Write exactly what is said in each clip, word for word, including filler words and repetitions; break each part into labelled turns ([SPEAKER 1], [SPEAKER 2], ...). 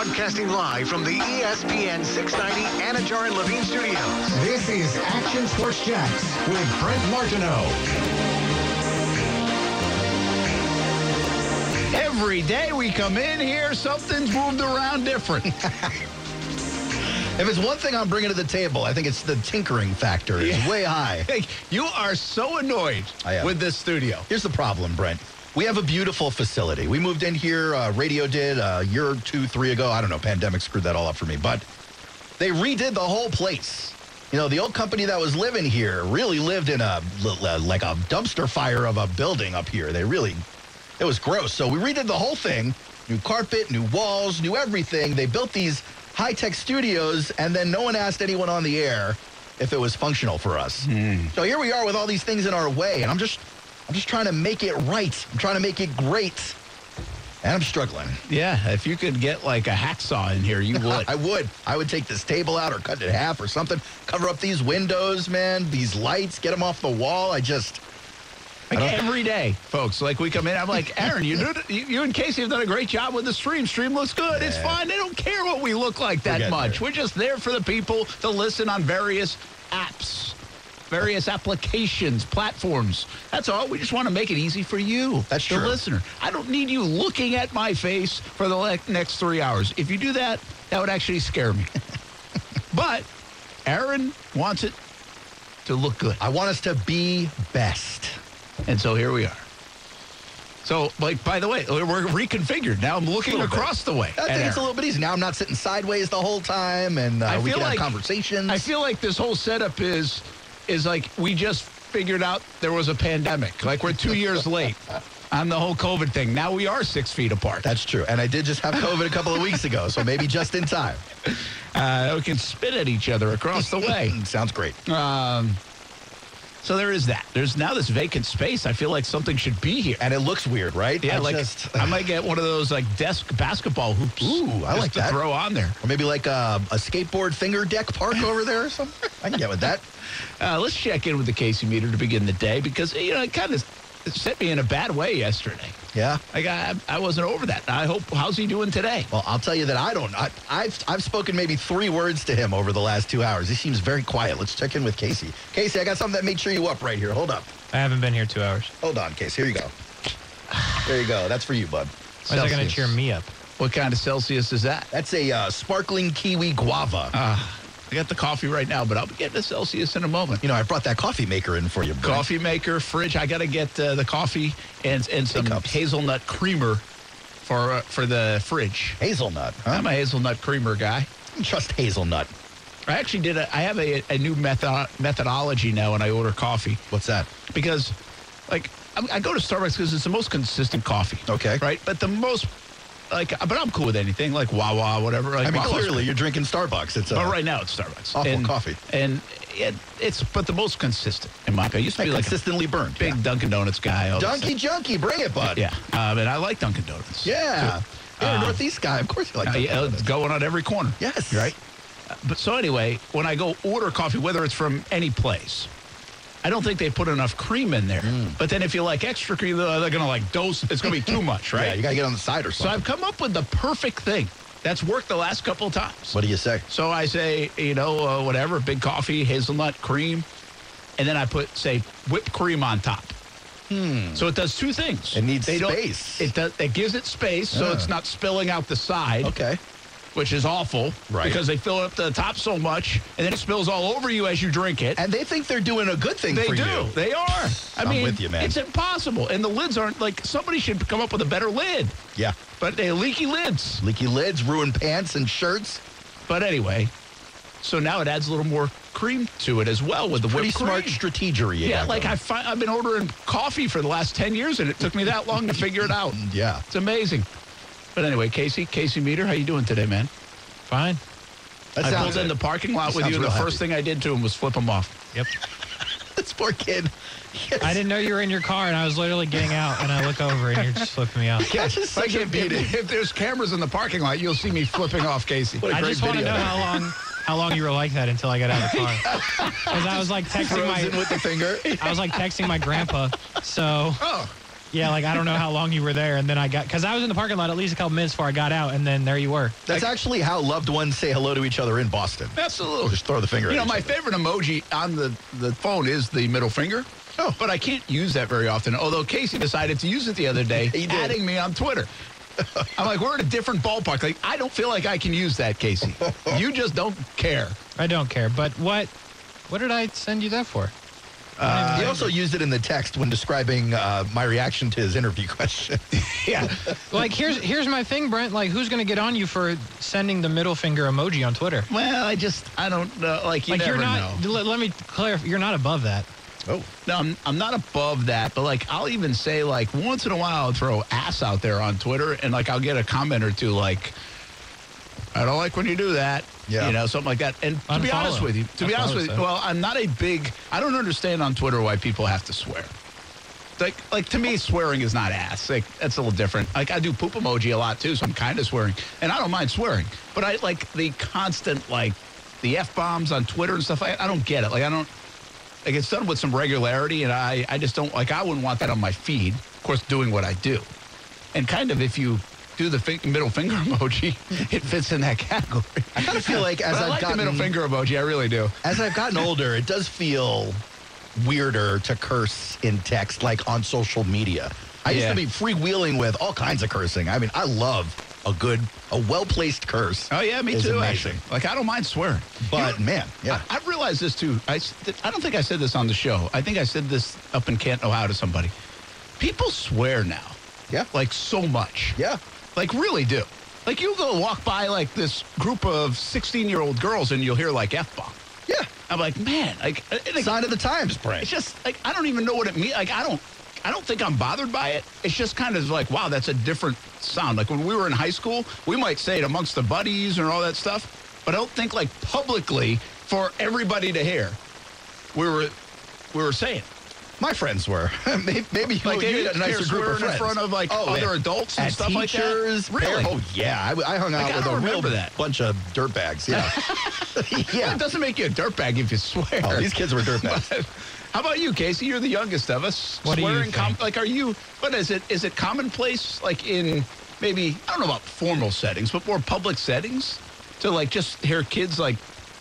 [SPEAKER 1] Broadcasting live from the E S P N six ninety Anajar and Levine Studios. This is Action Sports Jacks with Brent Martineau.
[SPEAKER 2] Every day we come in here, something's moved around different.
[SPEAKER 3] If it's one thing I'm bringing to the table, I think it's the tinkering factor. It's yeah. way high.
[SPEAKER 2] Hey, you are so annoyed with this studio.
[SPEAKER 3] Here's the problem, Brent. We have a beautiful facility. We moved in here, uh, radio did a year or two, three ago. I don't know, pandemic screwed that all up for me. But they redid the whole place. You know, the old company that was living here really lived in a, like a dumpster fire of a building up here. They really, it was gross. So we redid the whole thing. New carpet, new walls, new everything. They built these high-tech studios, and then no one asked anyone on the air if it was functional for us. Mm. So here we are with all these things in our way, and I'm just... I'm just trying to make it right. I'm trying to make it great. And I'm struggling.
[SPEAKER 2] Yeah, if you could get like a hacksaw in here, you would.
[SPEAKER 3] I would. I would take this table out or cut it in half or something. Cover up these windows, man. These lights. Get them off the wall. I just...
[SPEAKER 2] Like
[SPEAKER 3] I
[SPEAKER 2] every day, folks, like we come in, I'm like, Aaron, you, do, you, you and Casey have done a great job with the stream. Stream looks good. Yeah. It's fine. They don't care what we look like that much. There. We're just there for the people to listen on various apps. Various applications, platforms. That's all. We just want to make it easy for you,
[SPEAKER 3] That's
[SPEAKER 2] the
[SPEAKER 3] true.
[SPEAKER 2] listener. I don't need you looking at my face for the le- next three hours. If you do that, that would actually scare me. But Aaron wants it to look good.
[SPEAKER 3] I want us to be best.
[SPEAKER 2] And so here we are. So, like, by the way, we're reconfigured. Now I'm looking across
[SPEAKER 3] bit.
[SPEAKER 2] the way.
[SPEAKER 3] I think
[SPEAKER 2] Aaron.
[SPEAKER 3] it's a little bit easy. Now I'm not sitting sideways the whole time, and uh, we can
[SPEAKER 2] like,
[SPEAKER 3] have conversations.
[SPEAKER 2] I feel like this whole setup is... is like we just figured out there was a pandemic. Like we're two years late on the whole COVID thing. Now we are six feet apart.
[SPEAKER 3] That's true. And I did just have COVID a couple of weeks ago, so maybe just in time.
[SPEAKER 2] Uh, we can spit at each other across the way.
[SPEAKER 3] Sounds great.
[SPEAKER 2] Um, so there is that. There's now this vacant space. I feel like something should be here.
[SPEAKER 3] And it looks weird, right?
[SPEAKER 2] Yeah,
[SPEAKER 3] I
[SPEAKER 2] like
[SPEAKER 3] just,
[SPEAKER 2] I might get one of those like desk basketball hoops.
[SPEAKER 3] Ooh, I like
[SPEAKER 2] to
[SPEAKER 3] that.
[SPEAKER 2] Throw on there.
[SPEAKER 3] Or maybe like a, a skateboard finger deck park over there or something. I can get with that.
[SPEAKER 2] Uh, let's check in with the Casey meter to begin the day because, you know, it kind of set me in a bad way yesterday.
[SPEAKER 3] Yeah?
[SPEAKER 2] Like, I, I wasn't over that. I hope, how's he doing today?
[SPEAKER 3] Well, I'll tell you that I don't. I, I've, I've spoken maybe three words to him over the last two hours. He seems very quiet. Let's check in with Casey. Casey, I got something that may cheer you up right here. Hold up.
[SPEAKER 4] I haven't been here two hours.
[SPEAKER 3] Hold on, Casey. Here you go. There you go. That's for you, bud.
[SPEAKER 4] Why is that going to cheer me up?
[SPEAKER 2] What kind of Celsius is that?
[SPEAKER 3] That's a uh, sparkling kiwi guava.
[SPEAKER 2] Uh, I got the coffee right now, but I'll be getting a Celsius in a moment.
[SPEAKER 3] You know, I brought that coffee maker in for you, bro.
[SPEAKER 2] Coffee maker, fridge. I got to get uh, the coffee and and some hazelnut creamer for uh, for the fridge.
[SPEAKER 3] Hazelnut, huh?
[SPEAKER 2] I'm a hazelnut creamer guy.
[SPEAKER 3] Trust hazelnut.
[SPEAKER 2] I actually did a, I have a, a new method, methodology now when I order coffee.
[SPEAKER 3] What's that?
[SPEAKER 2] Because, like, I, I go to Starbucks because it's the most consistent coffee.
[SPEAKER 3] Okay.
[SPEAKER 2] Right? But the most... Like, but I'm cool with anything, like Wawa, whatever. Like
[SPEAKER 3] I mean,
[SPEAKER 2] Wawa's
[SPEAKER 3] clearly you're drinking Starbucks. It's uh,
[SPEAKER 2] oh, right now it's Starbucks.
[SPEAKER 3] Awful
[SPEAKER 2] and,
[SPEAKER 3] coffee.
[SPEAKER 2] And it, it's, but the most consistent, in my opinion. I used to be like
[SPEAKER 3] consistently burned.
[SPEAKER 2] Big
[SPEAKER 3] yeah.
[SPEAKER 2] Dunkin' Donuts guy.
[SPEAKER 3] Donkey Junkie, bring it, bud.
[SPEAKER 2] Yeah, um, and I like Dunkin' Donuts.
[SPEAKER 3] Yeah.
[SPEAKER 2] So,
[SPEAKER 3] You're a
[SPEAKER 2] uh,
[SPEAKER 3] Northeast guy. Of course you like
[SPEAKER 2] uh,
[SPEAKER 3] Dunkin'
[SPEAKER 2] yeah,
[SPEAKER 3] Donuts.
[SPEAKER 2] It's going on every corner.
[SPEAKER 3] Yes.
[SPEAKER 2] Right? Uh, but so anyway, when I go order coffee, whether it's from any place, I don't think they put enough cream in there. Mm. But then if you like extra cream, they're going to like dose. It's going to be too much, right?
[SPEAKER 3] Yeah, you got to get on the side or something.
[SPEAKER 2] So I've come up with the perfect thing that's worked the last couple of times.
[SPEAKER 3] What do you say?
[SPEAKER 2] So I say, you know, uh, whatever, big coffee, hazelnut, cream. And then I put, say, whipped cream on top.
[SPEAKER 3] Hmm.
[SPEAKER 2] So it does two things.
[SPEAKER 3] It needs
[SPEAKER 2] they
[SPEAKER 3] space.
[SPEAKER 2] It, does, it gives it space so
[SPEAKER 3] yeah.
[SPEAKER 2] it's not spilling out the side.
[SPEAKER 3] Okay.
[SPEAKER 2] Which is awful,
[SPEAKER 3] right?
[SPEAKER 2] Because they fill up the top so much, and then it spills all over you as you drink it.
[SPEAKER 3] And they think they're doing a good thing
[SPEAKER 2] they
[SPEAKER 3] for
[SPEAKER 2] do.
[SPEAKER 3] you.
[SPEAKER 2] They are. I
[SPEAKER 3] I'm
[SPEAKER 2] mean,
[SPEAKER 3] with you, man.
[SPEAKER 2] It's impossible. And the lids aren't, like, somebody should come up with a better lid.
[SPEAKER 3] Yeah.
[SPEAKER 2] But they leaky lids.
[SPEAKER 3] Leaky lids, ruined pants and shirts.
[SPEAKER 2] But anyway, so now it adds a little more cream to it as well with
[SPEAKER 3] it's
[SPEAKER 2] the
[SPEAKER 3] pretty
[SPEAKER 2] whipped
[SPEAKER 3] smart
[SPEAKER 2] cream.
[SPEAKER 3] strategery.
[SPEAKER 2] Yeah, like I fi- I've been ordering coffee for the last ten years, and it took me that long to figure it out.
[SPEAKER 3] Yeah.
[SPEAKER 2] It's amazing. But anyway, Casey, Casey Meter, how you doing today, man?
[SPEAKER 4] Fine.
[SPEAKER 3] That
[SPEAKER 2] I
[SPEAKER 3] sounds
[SPEAKER 2] pulled in the parking lot with you, and the
[SPEAKER 3] happy.
[SPEAKER 2] first thing I did to him was flip him off.
[SPEAKER 4] Yep.
[SPEAKER 3] This poor kid. Yes.
[SPEAKER 4] I didn't know you were in your car, and I was literally getting out, and I look over, and you're just flipping me off.
[SPEAKER 3] Gosh, it's such
[SPEAKER 2] Like
[SPEAKER 3] a
[SPEAKER 2] if,
[SPEAKER 3] beat
[SPEAKER 2] if, if there's cameras in the parking lot, you'll see me flipping off Casey.
[SPEAKER 3] What a
[SPEAKER 4] I
[SPEAKER 3] great
[SPEAKER 4] just want to
[SPEAKER 3] video.
[SPEAKER 4] know how long how long you were like that until I got out of the car. Because I was like texting
[SPEAKER 3] Frozen
[SPEAKER 4] my
[SPEAKER 3] with the finger.
[SPEAKER 4] I was like texting my grandpa. So
[SPEAKER 2] Oh,
[SPEAKER 4] Yeah, like, I don't know how long you were there, and then I got, because I was in the parking lot at least a couple minutes before I got out, and then there you were.
[SPEAKER 3] That's like, actually how loved ones say hello to each other in Boston.
[SPEAKER 2] Absolutely.
[SPEAKER 3] Just throw the finger
[SPEAKER 2] You
[SPEAKER 3] at
[SPEAKER 2] know,
[SPEAKER 3] each
[SPEAKER 2] my
[SPEAKER 3] other.
[SPEAKER 2] favorite emoji on the, the phone is the middle finger.
[SPEAKER 3] Oh.
[SPEAKER 2] But I can't use that very often, although Casey decided to use it the other day,
[SPEAKER 3] He did.
[SPEAKER 2] adding me on Twitter. I'm like, we're in a different ballpark. Like, I don't feel like I can use that, Casey. You just don't care.
[SPEAKER 4] I don't care, but what, what did I send you that for?
[SPEAKER 3] Uh, he also used it in the text when describing uh, my reaction to his interview question.
[SPEAKER 2] Yeah.
[SPEAKER 4] Like, here's here's my thing, Brent. Like, who's going to get on you for sending the middle finger emoji on Twitter?
[SPEAKER 2] Well, I just, I don't know. Like, you
[SPEAKER 4] like,
[SPEAKER 2] never
[SPEAKER 4] you're not,
[SPEAKER 2] know.
[SPEAKER 4] Let, let me clarify, you're not above that.
[SPEAKER 3] Oh.
[SPEAKER 2] No, I'm, I'm not above that, but, like, I'll even say, like, once in a while I'll throw ass out there on Twitter, and, like, I'll get a comment or two, like, I don't like when you do that.
[SPEAKER 3] Yeah.
[SPEAKER 2] You know, something like that. And to be
[SPEAKER 4] Unfollow.
[SPEAKER 2] honest with you, to
[SPEAKER 4] That's
[SPEAKER 2] be
[SPEAKER 4] what I
[SPEAKER 2] honest
[SPEAKER 4] would
[SPEAKER 2] with you,
[SPEAKER 4] say.
[SPEAKER 2] well, I'm not a big, I don't understand on Twitter why people have to swear. Like, like to me, swearing is not ass. Like, that's a little different. Like, I do poop emoji a lot, too, so I'm kind of swearing. And I don't mind swearing. But I like the constant, like, the F-bombs on Twitter and stuff. I, I don't get it. Like, I don't, like, it's done with some regularity, and I, I just don't, like, I wouldn't want that on my feed. Of course, doing what I do. And kind of, if you do the fi- middle finger emoji, it fits in that category.
[SPEAKER 3] I kind of feel like as
[SPEAKER 2] But I
[SPEAKER 3] I've
[SPEAKER 2] like
[SPEAKER 3] gotten
[SPEAKER 2] the middle finger emoji. I really do.
[SPEAKER 3] as I've gotten older, it does feel weirder to curse in text, like on social media. I used
[SPEAKER 2] Yeah.
[SPEAKER 3] to be freewheeling with all kinds of cursing. I mean, I love a good, a well-placed curse.
[SPEAKER 2] Oh, yeah, me
[SPEAKER 3] is
[SPEAKER 2] too,
[SPEAKER 3] amazing.
[SPEAKER 2] actually. Like, I don't mind swearing.
[SPEAKER 3] But,
[SPEAKER 2] You know,
[SPEAKER 3] man, yeah.
[SPEAKER 2] I, I've realized this, too. I, s- I don't think I said this on the show. I think I said this up in Canton, Ohio to somebody. People swear now.
[SPEAKER 3] Yeah.
[SPEAKER 2] Like, so much.
[SPEAKER 3] Yeah.
[SPEAKER 2] Like, really do. Like, you go walk by, like, this group of sixteen-year-old girls, and you'll hear, like, F-bomb.
[SPEAKER 3] Yeah.
[SPEAKER 2] I'm like, man. Like, and, like,
[SPEAKER 3] Sign of the times, Brent.
[SPEAKER 2] it's just, like, I don't even know what it means. Like, I don't. I don't think I'm bothered by it. It's just kind of like, wow, that's a different sound. Like when we were in high school, we might say it amongst the buddies and all that stuff, but I don't think like publicly for everybody to hear. We were, we were saying.
[SPEAKER 3] My friends were. maybe maybe
[SPEAKER 2] Like
[SPEAKER 3] you
[SPEAKER 2] they
[SPEAKER 3] had a nicer
[SPEAKER 2] hear
[SPEAKER 3] group of
[SPEAKER 2] swearing
[SPEAKER 3] friends.
[SPEAKER 2] in front of like
[SPEAKER 3] Oh,
[SPEAKER 2] other
[SPEAKER 3] man.
[SPEAKER 2] adults and
[SPEAKER 3] At
[SPEAKER 2] stuff like that.
[SPEAKER 3] teachers,
[SPEAKER 2] Really?
[SPEAKER 3] par- Oh, yeah. I, I hung out
[SPEAKER 2] Like, I
[SPEAKER 3] with
[SPEAKER 2] don't
[SPEAKER 3] a real
[SPEAKER 2] remember that.
[SPEAKER 3] bunch of dirtbags. Yeah.
[SPEAKER 2] Yeah.
[SPEAKER 3] yeah.
[SPEAKER 2] It doesn't make you a dirtbag if you swear.
[SPEAKER 3] Oh, these kids were dirtbags.
[SPEAKER 2] How about you, Casey? You're the youngest of us.
[SPEAKER 4] What do you
[SPEAKER 2] Swearing com-
[SPEAKER 4] think?
[SPEAKER 2] like, are you? What is it? Is it commonplace, like in maybe I don't know about formal settings, but more public settings, to like just hear kids like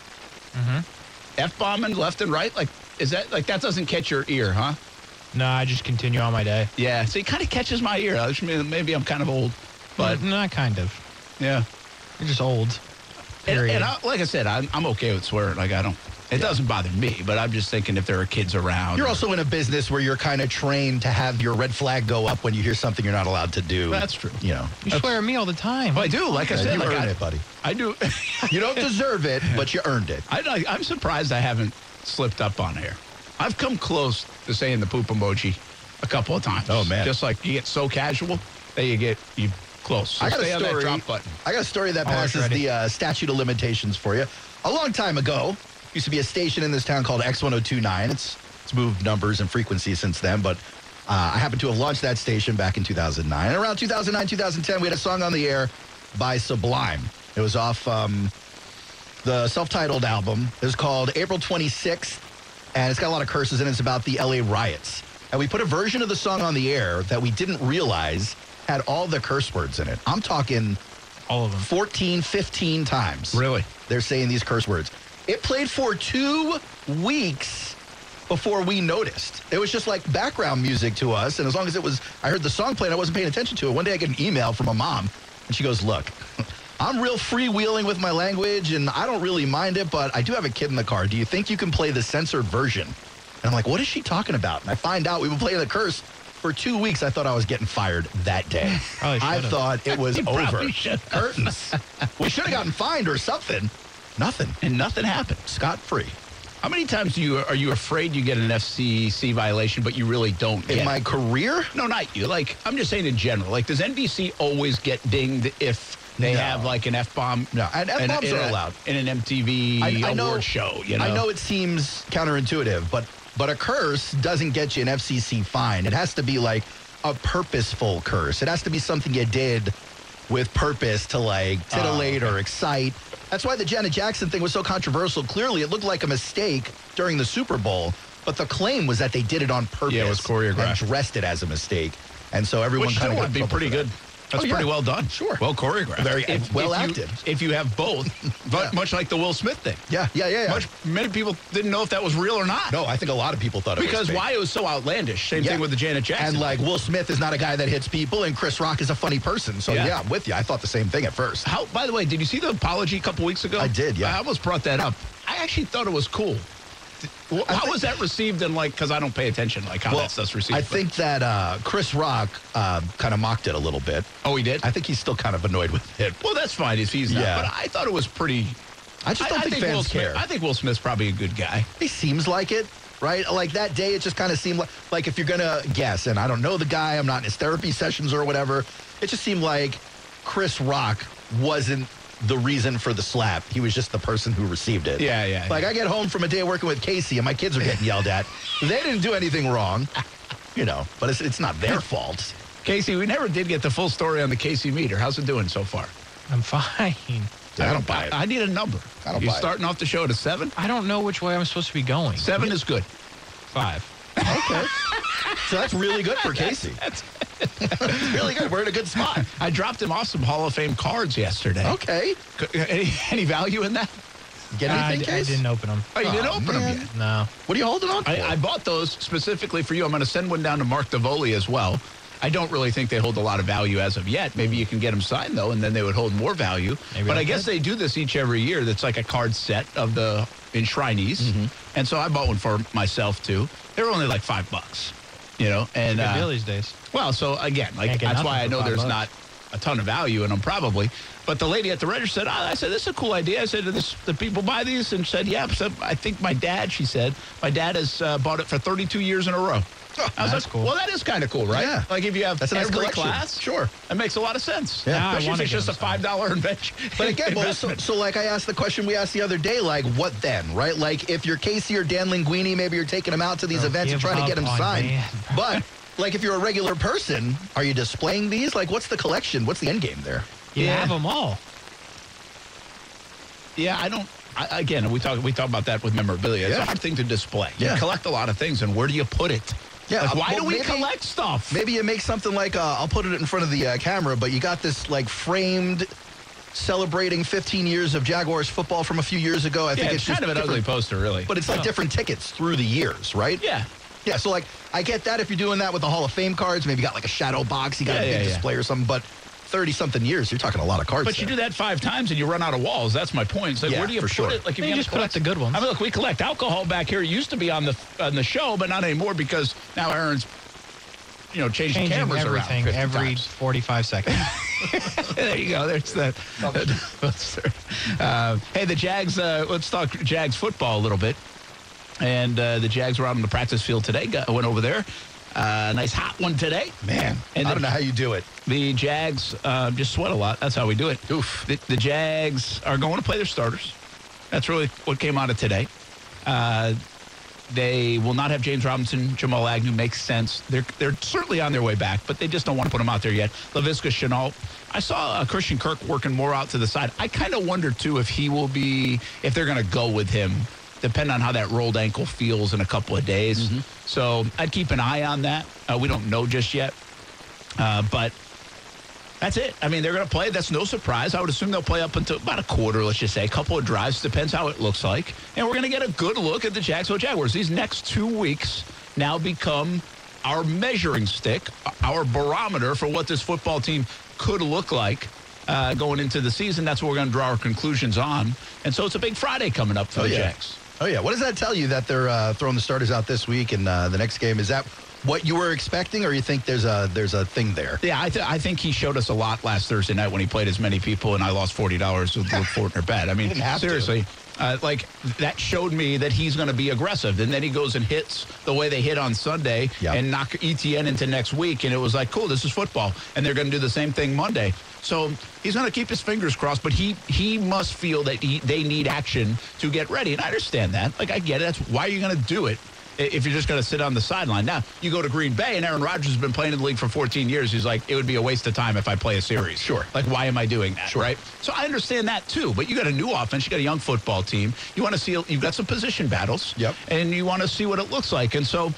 [SPEAKER 2] f-bombing left and right? Like, is that like that doesn't catch your ear, huh?
[SPEAKER 4] No, I just continue on my day.
[SPEAKER 2] Yeah. So it kind of catches my ear. I just mean, maybe I'm kind of old, but
[SPEAKER 4] But not kind of.
[SPEAKER 2] yeah.
[SPEAKER 4] You're just old.
[SPEAKER 2] And,
[SPEAKER 4] Period.
[SPEAKER 2] and I, like I said, I'm, I'm okay with swearing. Like I don't. It doesn't bother me, but I'm just thinking if there are kids around.
[SPEAKER 3] You're
[SPEAKER 2] or-
[SPEAKER 3] also in a business where you're kind of trained to have your red flag go up when you hear something you're not allowed to do.
[SPEAKER 2] That's true.
[SPEAKER 3] You know.
[SPEAKER 4] you swear at me all the time.
[SPEAKER 2] Well, I do. Like I
[SPEAKER 3] Yeah,
[SPEAKER 2] said,
[SPEAKER 3] you
[SPEAKER 2] like
[SPEAKER 3] earned
[SPEAKER 2] I,
[SPEAKER 3] it, buddy.
[SPEAKER 2] I do.
[SPEAKER 3] You don't deserve it, but you earned it.
[SPEAKER 2] I, I, I'm surprised I haven't slipped up on air. I've come close to saying the poop emoji a couple of times.
[SPEAKER 3] Oh, man.
[SPEAKER 2] Just like you get so casual that you get you close. So
[SPEAKER 3] I got
[SPEAKER 2] stay
[SPEAKER 3] a
[SPEAKER 2] on that
[SPEAKER 3] story.
[SPEAKER 2] drop button.
[SPEAKER 3] I got a story that
[SPEAKER 4] Always
[SPEAKER 3] passes
[SPEAKER 4] ready.
[SPEAKER 3] the uh, statute of limitations for you. A long time ago, used to be a station in this town called X one oh two nine. It's it's moved numbers and frequencies since then, but uh, I happened to have launched that station back in two thousand nine. And around two thousand nine, two thousand ten, we had a song on the air by Sublime. It was off um, the self-titled album. It was called April twenty-sixth, and it's got a lot of curses in it. It's about the L A riots. And we put a version of the song on the air that we didn't realize had all the curse words in it. I'm talking
[SPEAKER 4] all of them.
[SPEAKER 3] fourteen, fifteen times.
[SPEAKER 2] Really?
[SPEAKER 3] They're saying these curse words. It played for two weeks before we noticed. It was just like background music to us. And as long as it was, I heard the song playing, I wasn't paying attention to it. One day I get an email from a mom, and she goes, look, I'm real freewheeling with my language, and I don't really mind it, but I do have a kid in the car. Do you think you can play the censored version? And I'm like, what is she talking about? And I find out we've been playing the curse for two weeks. I thought I was getting fired that day.
[SPEAKER 4] Probably
[SPEAKER 3] I
[SPEAKER 4] should've.
[SPEAKER 3] thought it was
[SPEAKER 2] You
[SPEAKER 3] over.
[SPEAKER 2] probably should've.
[SPEAKER 3] Curtains. We should have gotten fined or something. Nothing.
[SPEAKER 2] And nothing happened.
[SPEAKER 3] Scot-free.
[SPEAKER 2] How many times do you are you afraid you get an F C C violation, but you really don't
[SPEAKER 3] In
[SPEAKER 2] get
[SPEAKER 3] my
[SPEAKER 2] it?
[SPEAKER 3] career?
[SPEAKER 2] No, not you. Like, I'm just saying in general. Like, does N B C always get dinged if they
[SPEAKER 3] No.
[SPEAKER 2] have, like, an F-bomb?
[SPEAKER 3] No, and F-bombs
[SPEAKER 2] in
[SPEAKER 3] are
[SPEAKER 2] a-
[SPEAKER 3] allowed.
[SPEAKER 2] In an M T V
[SPEAKER 3] I, I know,
[SPEAKER 2] award show, you know?
[SPEAKER 3] I know it seems counterintuitive, but but a curse doesn't get you an F C C fine. It has to be like a purposeful curse. It has to be something you did with purpose to like titillate
[SPEAKER 2] Oh, okay.
[SPEAKER 3] or excite. That's why the Janet Jackson thing was so controversial. Clearly, it looked like a mistake during the Super Bowl, but the claim was that they did it on purpose
[SPEAKER 2] Yeah, it was choreographed.
[SPEAKER 3] and dressed it as a mistake. And so everyone
[SPEAKER 2] Which
[SPEAKER 3] kind
[SPEAKER 2] still
[SPEAKER 3] of
[SPEAKER 2] would be pretty good. That's
[SPEAKER 3] Oh, yeah.
[SPEAKER 2] pretty well done.
[SPEAKER 3] Sure.
[SPEAKER 2] Well choreographed.
[SPEAKER 3] Very
[SPEAKER 2] if,
[SPEAKER 3] well
[SPEAKER 2] if
[SPEAKER 3] acted.
[SPEAKER 2] You, if you have both, but
[SPEAKER 3] Yeah.
[SPEAKER 2] much like the Will Smith thing.
[SPEAKER 3] Yeah, yeah, yeah. yeah.
[SPEAKER 2] Much, many people didn't know if that was real or not.
[SPEAKER 3] No, I think a lot of people thought it was
[SPEAKER 2] Because
[SPEAKER 3] fake.
[SPEAKER 2] why it was so outlandish. Same
[SPEAKER 3] Yeah.
[SPEAKER 2] thing with the Janet Jackson.
[SPEAKER 3] And like Will Smith is not a guy that hits people, and Chris Rock is a funny person. So
[SPEAKER 2] Yeah.
[SPEAKER 3] yeah, I'm with you. I thought the same thing at first.
[SPEAKER 2] How? By the way, did you see the apology a couple weeks ago?
[SPEAKER 3] I did, yeah.
[SPEAKER 2] I almost brought that up. I actually thought it was cool. Did- How
[SPEAKER 3] think-
[SPEAKER 2] was that received? And like, because I don't pay attention, like how that stuff's received.
[SPEAKER 3] I
[SPEAKER 2] but-
[SPEAKER 3] think that uh, Chris Rock uh, kind of mocked it a little bit.
[SPEAKER 2] Oh, he did.
[SPEAKER 3] I think he's still kind of annoyed with it.
[SPEAKER 2] well, that's fine if he's not.
[SPEAKER 3] Yeah.
[SPEAKER 2] But I thought it was pretty.
[SPEAKER 3] I just don't
[SPEAKER 2] I, I
[SPEAKER 3] think,
[SPEAKER 2] think Will
[SPEAKER 3] fans
[SPEAKER 2] Smith,
[SPEAKER 3] care.
[SPEAKER 2] I think Will Smith's probably a good guy.
[SPEAKER 3] He seems like it, right? Like that day, it just kind of seemed like, like if you're going to guess, and I don't know the guy, I'm not in his therapy sessions or whatever, it just seemed like Chris Rock wasn't the reason for the slap. He was just the person who received it.
[SPEAKER 2] Yeah, yeah.
[SPEAKER 3] Like
[SPEAKER 2] yeah.
[SPEAKER 3] I get home from a day working with Casey and my kids are getting yelled at. They didn't do anything wrong, you know, but it's, it's not their fault.
[SPEAKER 2] Casey, we never did get the full story on the Casey meter. How's it doing so far?
[SPEAKER 4] I'm fine.
[SPEAKER 3] I don't buy it.
[SPEAKER 2] I need a number.
[SPEAKER 3] I don't
[SPEAKER 2] you
[SPEAKER 3] buy it.
[SPEAKER 2] starting off the show at a seven?
[SPEAKER 4] I don't know which way I'm supposed to be going.
[SPEAKER 2] Seven is good.
[SPEAKER 4] Five.
[SPEAKER 3] Okay. So that's really good for Casey. That's really good. We're in a good spot.
[SPEAKER 2] I dropped him off some Hall of Fame cards yesterday.
[SPEAKER 3] Okay.
[SPEAKER 2] Any, any value in that?
[SPEAKER 3] Get
[SPEAKER 4] I,
[SPEAKER 3] anything,
[SPEAKER 4] I
[SPEAKER 3] Case?
[SPEAKER 4] didn't open them.
[SPEAKER 2] Oh, you didn't
[SPEAKER 3] Oh,
[SPEAKER 2] open
[SPEAKER 3] man.
[SPEAKER 2] them yet.
[SPEAKER 4] No.
[SPEAKER 3] What are you holding on for?
[SPEAKER 2] I, I bought those specifically for you. I'm going to send one down to Mark Davoli as well. I don't really think they hold a lot of value as of yet. Maybe you can get them signed, though, and then they would hold more value.
[SPEAKER 4] Maybe
[SPEAKER 2] but
[SPEAKER 4] I
[SPEAKER 2] I guess
[SPEAKER 4] could.
[SPEAKER 2] they do this each every year. That's like a card set of the enshrinees.
[SPEAKER 3] Mm-hmm.
[SPEAKER 2] And so I bought one for myself, too. They were only like five bucks, you know. And
[SPEAKER 4] Good
[SPEAKER 2] uh,
[SPEAKER 4] deal these days.
[SPEAKER 2] Well, so again, like
[SPEAKER 4] Can't get
[SPEAKER 2] that's why I
[SPEAKER 4] nothing
[SPEAKER 2] know
[SPEAKER 4] for
[SPEAKER 2] there's
[SPEAKER 4] five
[SPEAKER 2] not a ton of value in them, probably. But the lady at the register said, oh, I said, this is a cool idea. I said, do this, the people buy these? And she said, yeah. So I think my dad, she said, my dad has uh, bought it for thirty-two years in a row.
[SPEAKER 3] Oh,
[SPEAKER 2] I was
[SPEAKER 4] that's
[SPEAKER 2] like,
[SPEAKER 4] cool.
[SPEAKER 2] well, that is kind of cool, right?
[SPEAKER 3] Yeah.
[SPEAKER 2] Like if you have
[SPEAKER 3] That's a nice
[SPEAKER 2] every
[SPEAKER 3] collection.
[SPEAKER 2] class,
[SPEAKER 3] Sure.
[SPEAKER 2] that makes a lot of sense.
[SPEAKER 3] Yeah.
[SPEAKER 4] Now I
[SPEAKER 2] Especially if
[SPEAKER 4] wanna
[SPEAKER 2] it's
[SPEAKER 4] get
[SPEAKER 2] just a
[SPEAKER 4] them signed.
[SPEAKER 2] five dollar invention.
[SPEAKER 3] But again, well, so,
[SPEAKER 2] investment.
[SPEAKER 3] so like I asked the question we asked the other day, like what then, right? Like if you're Casey or Dan Linguini, maybe you're taking them out to these
[SPEAKER 4] Bro,
[SPEAKER 3] events and
[SPEAKER 4] give
[SPEAKER 3] trying to get
[SPEAKER 4] up
[SPEAKER 3] them
[SPEAKER 4] on
[SPEAKER 3] signed.
[SPEAKER 4] Dan.
[SPEAKER 3] But like if you're a regular person, are you displaying these? Like what's the collection? What's the end game there?
[SPEAKER 4] You
[SPEAKER 2] Yeah.
[SPEAKER 4] have them all.
[SPEAKER 2] Yeah, I don't. I, again, we talk we talk about that with memorabilia. It's
[SPEAKER 3] Yeah.
[SPEAKER 2] a hard thing to display. You
[SPEAKER 3] Yeah.
[SPEAKER 2] collect a lot of things, and where do you put it?
[SPEAKER 3] Yeah,
[SPEAKER 2] Like,
[SPEAKER 3] uh,
[SPEAKER 2] why
[SPEAKER 3] well,
[SPEAKER 2] do we
[SPEAKER 3] maybe-
[SPEAKER 2] collect stuff?
[SPEAKER 3] Maybe you make something like, uh, I'll put it in front of the uh, camera, but you got this like framed celebrating fifteen years of Jaguars football from a few years ago. I
[SPEAKER 2] yeah,
[SPEAKER 3] think
[SPEAKER 2] it's,
[SPEAKER 3] it's, just
[SPEAKER 2] kind of an ugly
[SPEAKER 3] different-
[SPEAKER 2] poster, really.
[SPEAKER 3] But it's like different tickets through the years, right?
[SPEAKER 2] yeah,
[SPEAKER 3] Yeah, so like I get that if you're doing that with the Hall of Fame cards, maybe you got like a shadow box, you got
[SPEAKER 2] Yeah,
[SPEAKER 3] a big
[SPEAKER 2] yeah, yeah.
[SPEAKER 3] display or something, but thirty-something years, you're talking a lot of cards.
[SPEAKER 2] but you
[SPEAKER 3] there.
[SPEAKER 2] do that five times and you run out of walls. That's my point. It's like,
[SPEAKER 3] Yeah,
[SPEAKER 2] where do you
[SPEAKER 3] for
[SPEAKER 2] put
[SPEAKER 3] sure.
[SPEAKER 2] it? Like if
[SPEAKER 4] You
[SPEAKER 2] you
[SPEAKER 4] just
[SPEAKER 2] gotta
[SPEAKER 4] collect the
[SPEAKER 2] collect-
[SPEAKER 4] good ones.
[SPEAKER 2] I mean, look, we collect alcohol back here. It used to be on the on the show, but not anymore because now Aaron's, you know, changing,
[SPEAKER 4] Changing
[SPEAKER 2] cameras
[SPEAKER 4] everything
[SPEAKER 2] around fifty
[SPEAKER 4] every
[SPEAKER 2] times.
[SPEAKER 4] forty-five seconds.
[SPEAKER 2] There you go. There's that. uh, hey, the Jags. Uh, let's talk Jags football a little bit. And uh, the Jags were out on the practice field today. Got, went over there. Uh, nice hot one today.
[SPEAKER 3] Man,
[SPEAKER 2] And
[SPEAKER 3] I
[SPEAKER 2] the-
[SPEAKER 3] don't know how you do it.
[SPEAKER 2] The Jags uh, just sweat a lot. That's how we do it. Oof. The, the Jags are going to play their starters. That's really what came out of today. Uh, they will not have James Robinson, Jamal Agnew. Makes sense. They're they're certainly on their way back, but they just don't want to put them out there yet. Laviska Shenault. I saw uh, Christian Kirk working more out to the side. I kind of wonder, too, if he will be, if they're going to go with him, depending on how that rolled ankle feels in a couple of days.
[SPEAKER 3] Mm-hmm.
[SPEAKER 2] So I'd keep an eye on that. Uh, we don't know just yet. Uh, but that's it. I mean, they're going to play. That's no surprise. I would assume they'll play up until about a quarter, let's just say. A couple of drives. Depends how it looks like. And we're going to get a good look at the Jacksonville Jaguars. These next two weeks now become our measuring stick, our barometer for what this football team could look like uh, going into the season. That's what we're going to draw our conclusions on. And so it's a big Friday coming up for
[SPEAKER 3] Oh,
[SPEAKER 2] the
[SPEAKER 3] yeah.
[SPEAKER 2] Jags.
[SPEAKER 3] Oh, yeah. What does that tell you that they're uh, throwing the starters out this week and uh, the next game? Is that what you were expecting, or you think there's a there's a thing there?
[SPEAKER 2] Yeah, I, th- I think he showed us a lot last Thursday night when he played as many people, and I lost forty dollars with Luke Fortner bet. I mean,
[SPEAKER 3] Didn't have to.
[SPEAKER 2] seriously, uh, like that showed me that he's going to be aggressive. And then he goes and hits the way they hit on Sunday
[SPEAKER 3] Yep.
[SPEAKER 2] and knock E T N into next week. And it was like, cool, this is football. And they're going to do the same thing Monday. So he's going to keep his fingers crossed, but he he must feel that he, they need action to get ready. And I understand that. Like, I get it. That's why are you going to do it if you're just going to sit on the sideline? Now, you go to Green Bay, and Aaron Rodgers has been playing in the league for fourteen years. He's like, it would be a waste of time if I play a series.
[SPEAKER 3] Sure.
[SPEAKER 2] Like, why am I doing that, right? So I understand that, too. But you got a new offense. You got a young football team. You want to see, you've got some position battles.
[SPEAKER 3] Yep.
[SPEAKER 2] And you want to see what it looks like. And so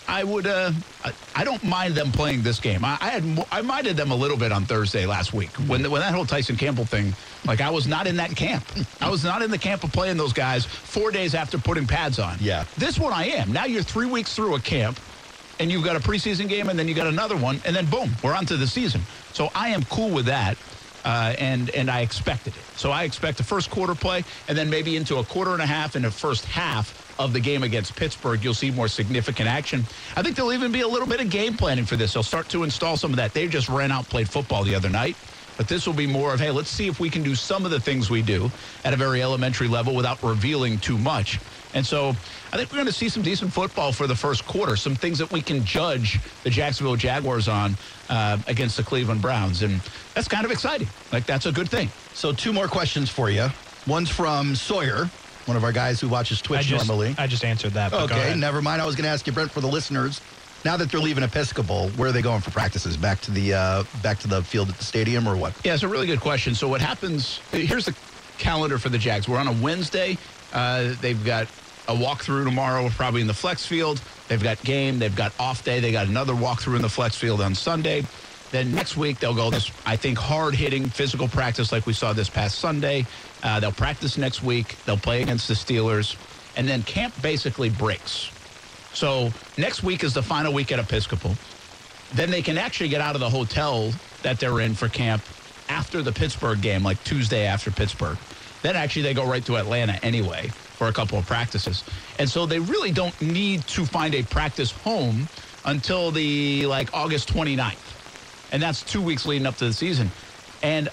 [SPEAKER 2] I would. Uh, I, I don't mind them playing this game. I, I had. Mo- I minded them a little bit on Thursday last week when the, when that whole Tyson Campbell thing. Like I was not in that camp. I was not in the camp of playing those guys four days after putting pads on.
[SPEAKER 3] Yeah.
[SPEAKER 2] This one I am. Now you're three weeks through a camp, and you've got a preseason game, and then you got another one, and then boom, we're on to the season. So I am cool with that. Uh, and and I expected it. So I expect the first quarter play, and then maybe into a quarter and a half in the first half of the game against Pittsburgh, you'll see more significant action. I think there'll even be a little bit of game planning for this. They'll start to install some of that. They just ran out, played football the other night. But this will be more of, hey, let's see if we can do some of the things we do at a very elementary level without revealing too much. And so I think we're going to see some decent football for the first quarter, some things that we can judge the Jacksonville Jaguars on uh, against the Cleveland Browns. And that's kind of exciting. Like, that's a good thing.
[SPEAKER 3] So two more questions for you. One's from Sawyer, one of our guys who watches Twitch
[SPEAKER 4] I just,
[SPEAKER 3] normally.
[SPEAKER 4] I just answered that. But
[SPEAKER 3] Okay, never mind. I was going to ask you, Brent, for the listeners. Now that they're leaving Episcopal, where are they going for practices? Back to the uh, back to the field at the stadium, or what?
[SPEAKER 2] Yeah, it's a really good question. So what happens, here's the calendar for the Jags. We're on a Wednesday. Uh, they've got a walkthrough tomorrow, probably in the flex field. They've got game. They've got off day. They got another walkthrough in the flex field on Sunday. Then next week, they'll go this, I think, hard-hitting physical practice like we saw this past Sunday. Uh, they'll practice next week. They'll play against the Steelers. And then camp basically breaks. So next week is the final week at Episcopal. Then they can actually get out of the hotel that they're in for camp after the Pittsburgh game, like Tuesday after Pittsburgh. Then actually they go right to Atlanta anyway for a couple of practices. And so they really don't need to find a practice home until the, like, August twenty-ninth. And that's two weeks leading up to the season. And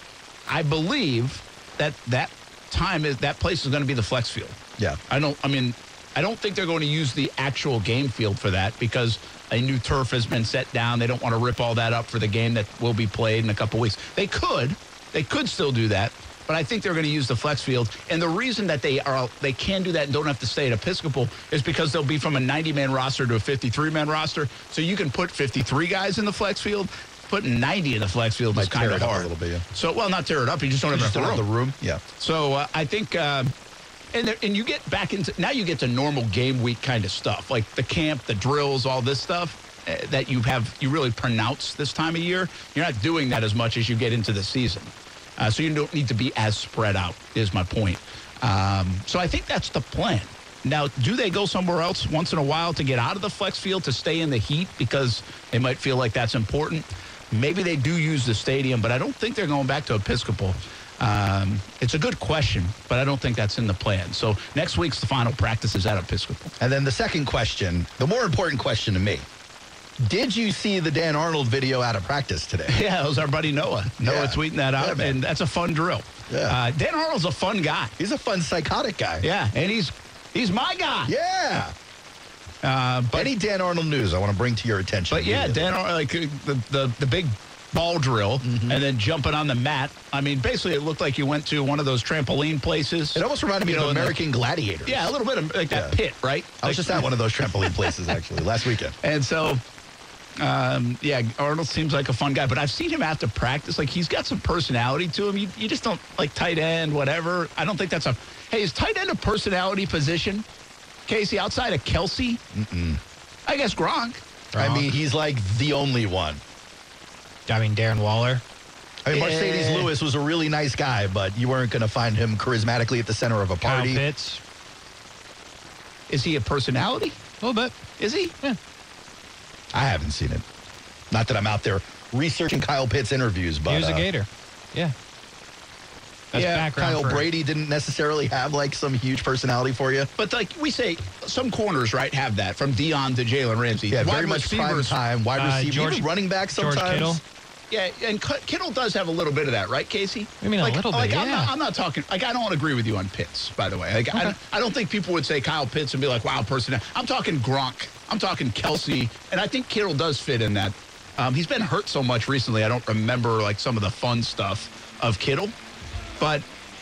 [SPEAKER 2] I believe that that time is, that place is going to be the flex field.
[SPEAKER 3] Yeah.
[SPEAKER 2] I don't, I mean, I don't think they're going to use the actual game field for that because a new turf has been set down. They don't want to rip all that up for the game that will be played in a couple weeks. They could. They could still do that. But I think they're going to use the flex field. And the reason that they are they can do that and don't have to stay at Episcopal is because they'll be from a ninety-man roster to a fifty-three-man roster. So you can put fifty-three guys in the flex field. Putting ninety in the flex field is kind of hard.
[SPEAKER 3] A little bit, yeah.
[SPEAKER 2] So, well, not tear it up. You just don't
[SPEAKER 3] You
[SPEAKER 2] have
[SPEAKER 3] just
[SPEAKER 2] enough
[SPEAKER 3] don't have
[SPEAKER 2] room.
[SPEAKER 3] the room. Yeah.
[SPEAKER 2] So uh, I think, uh, and there, and you get back into now you get to normal game week kind of stuff, like the camp, the drills, all this stuff uh, that you have you really pronounce this time of year. You're not doing that as much as you get into the season. Uh, so you don't need to be as spread out, is my point. Um, so I think that's the plan. Now, do they go somewhere else once in a while to get out of the flex field to stay in the heat because they might feel like that's important? Maybe they do use the stadium, but I don't think they're going back to Episcopal. Um, it's a good question, but I don't think that's in the plan. So next week's the final practice is at Episcopal.
[SPEAKER 3] And then the second question, the more important question to me. Did you see the Dan Arnold video out of practice today?
[SPEAKER 2] Yeah, it was our buddy Noah. Noah
[SPEAKER 3] Yeah.
[SPEAKER 2] tweeting that out,
[SPEAKER 3] Yeah,
[SPEAKER 2] and that's a fun drill.
[SPEAKER 3] Yeah.
[SPEAKER 2] Uh, Dan Arnold's a fun guy.
[SPEAKER 3] He's a fun, psychotic guy.
[SPEAKER 2] Yeah, and he's he's my guy.
[SPEAKER 3] Yeah.
[SPEAKER 2] Uh, but
[SPEAKER 3] Any Dan Arnold news I want to bring to your attention.
[SPEAKER 2] But yeah, Dan, Ar- like uh, the, the the big ball drill,
[SPEAKER 3] Mm-hmm.
[SPEAKER 2] and then jumping on the mat. I mean, basically, it looked like you went to one of those trampoline places.
[SPEAKER 3] It almost reminded me
[SPEAKER 2] You know,
[SPEAKER 3] of
[SPEAKER 2] in the-
[SPEAKER 3] American Gladiators.
[SPEAKER 2] Yeah, a little bit of like that
[SPEAKER 3] Yeah.
[SPEAKER 2] pit, right?
[SPEAKER 3] I was just at one of those trampoline places, actually, last weekend.
[SPEAKER 2] And so, um, yeah, Arnold seems like a fun guy, but I've seen him after practice. Like, he's got some personality to him. You, you just don't, like, tight end, whatever. I don't think that's a, hey, is tight end a personality position? Casey, outside of Kelsey? Mm-mm. I guess Gronk.
[SPEAKER 3] I mean, he's like the only one.
[SPEAKER 4] I mean, Darren Waller.
[SPEAKER 3] I mean, Mercedes
[SPEAKER 2] Eh.
[SPEAKER 3] Lewis was a really nice guy, but you weren't going to find him charismatically at the center of a
[SPEAKER 4] Kyle
[SPEAKER 3] party.
[SPEAKER 4] Pitts.
[SPEAKER 2] Is he a personality?
[SPEAKER 4] A little bit.
[SPEAKER 2] Is he?
[SPEAKER 4] Yeah.
[SPEAKER 3] I haven't seen it. Not that I'm out there researching Kyle Pitts interviews, but
[SPEAKER 4] He was a
[SPEAKER 3] uh,
[SPEAKER 4] Gator. Yeah. That's
[SPEAKER 2] Yeah,
[SPEAKER 4] background
[SPEAKER 3] Kyle
[SPEAKER 4] for-
[SPEAKER 3] Brady didn't necessarily have like some huge personality for you.
[SPEAKER 2] But like we say, some corners, right, have that from Dion to Jalen Ramsey.
[SPEAKER 3] Yeah,
[SPEAKER 2] Wide
[SPEAKER 3] very much prime
[SPEAKER 2] receivers-
[SPEAKER 3] time. Wide
[SPEAKER 4] Uh,
[SPEAKER 3] receiver,
[SPEAKER 4] George-
[SPEAKER 3] even running back
[SPEAKER 4] George
[SPEAKER 3] sometimes.
[SPEAKER 4] Kittle.
[SPEAKER 2] Yeah, and K- Kittle does have a little bit of that, right, Casey?
[SPEAKER 4] I mean, a
[SPEAKER 2] like,
[SPEAKER 4] little bit,
[SPEAKER 2] like I'm,
[SPEAKER 4] yeah.
[SPEAKER 2] not, I'm not talking, like, I don't agree with you on Pitts, by the way. Like, I,
[SPEAKER 4] Okay.
[SPEAKER 2] don't- I don't think people would say Kyle Pitts and be like, wow, person. I'm talking Gronk. I'm talking Kelsey. And I think Kittle does fit in that. Um, he's been hurt so much recently, I don't remember, like, some of the fun stuff of Kittle. But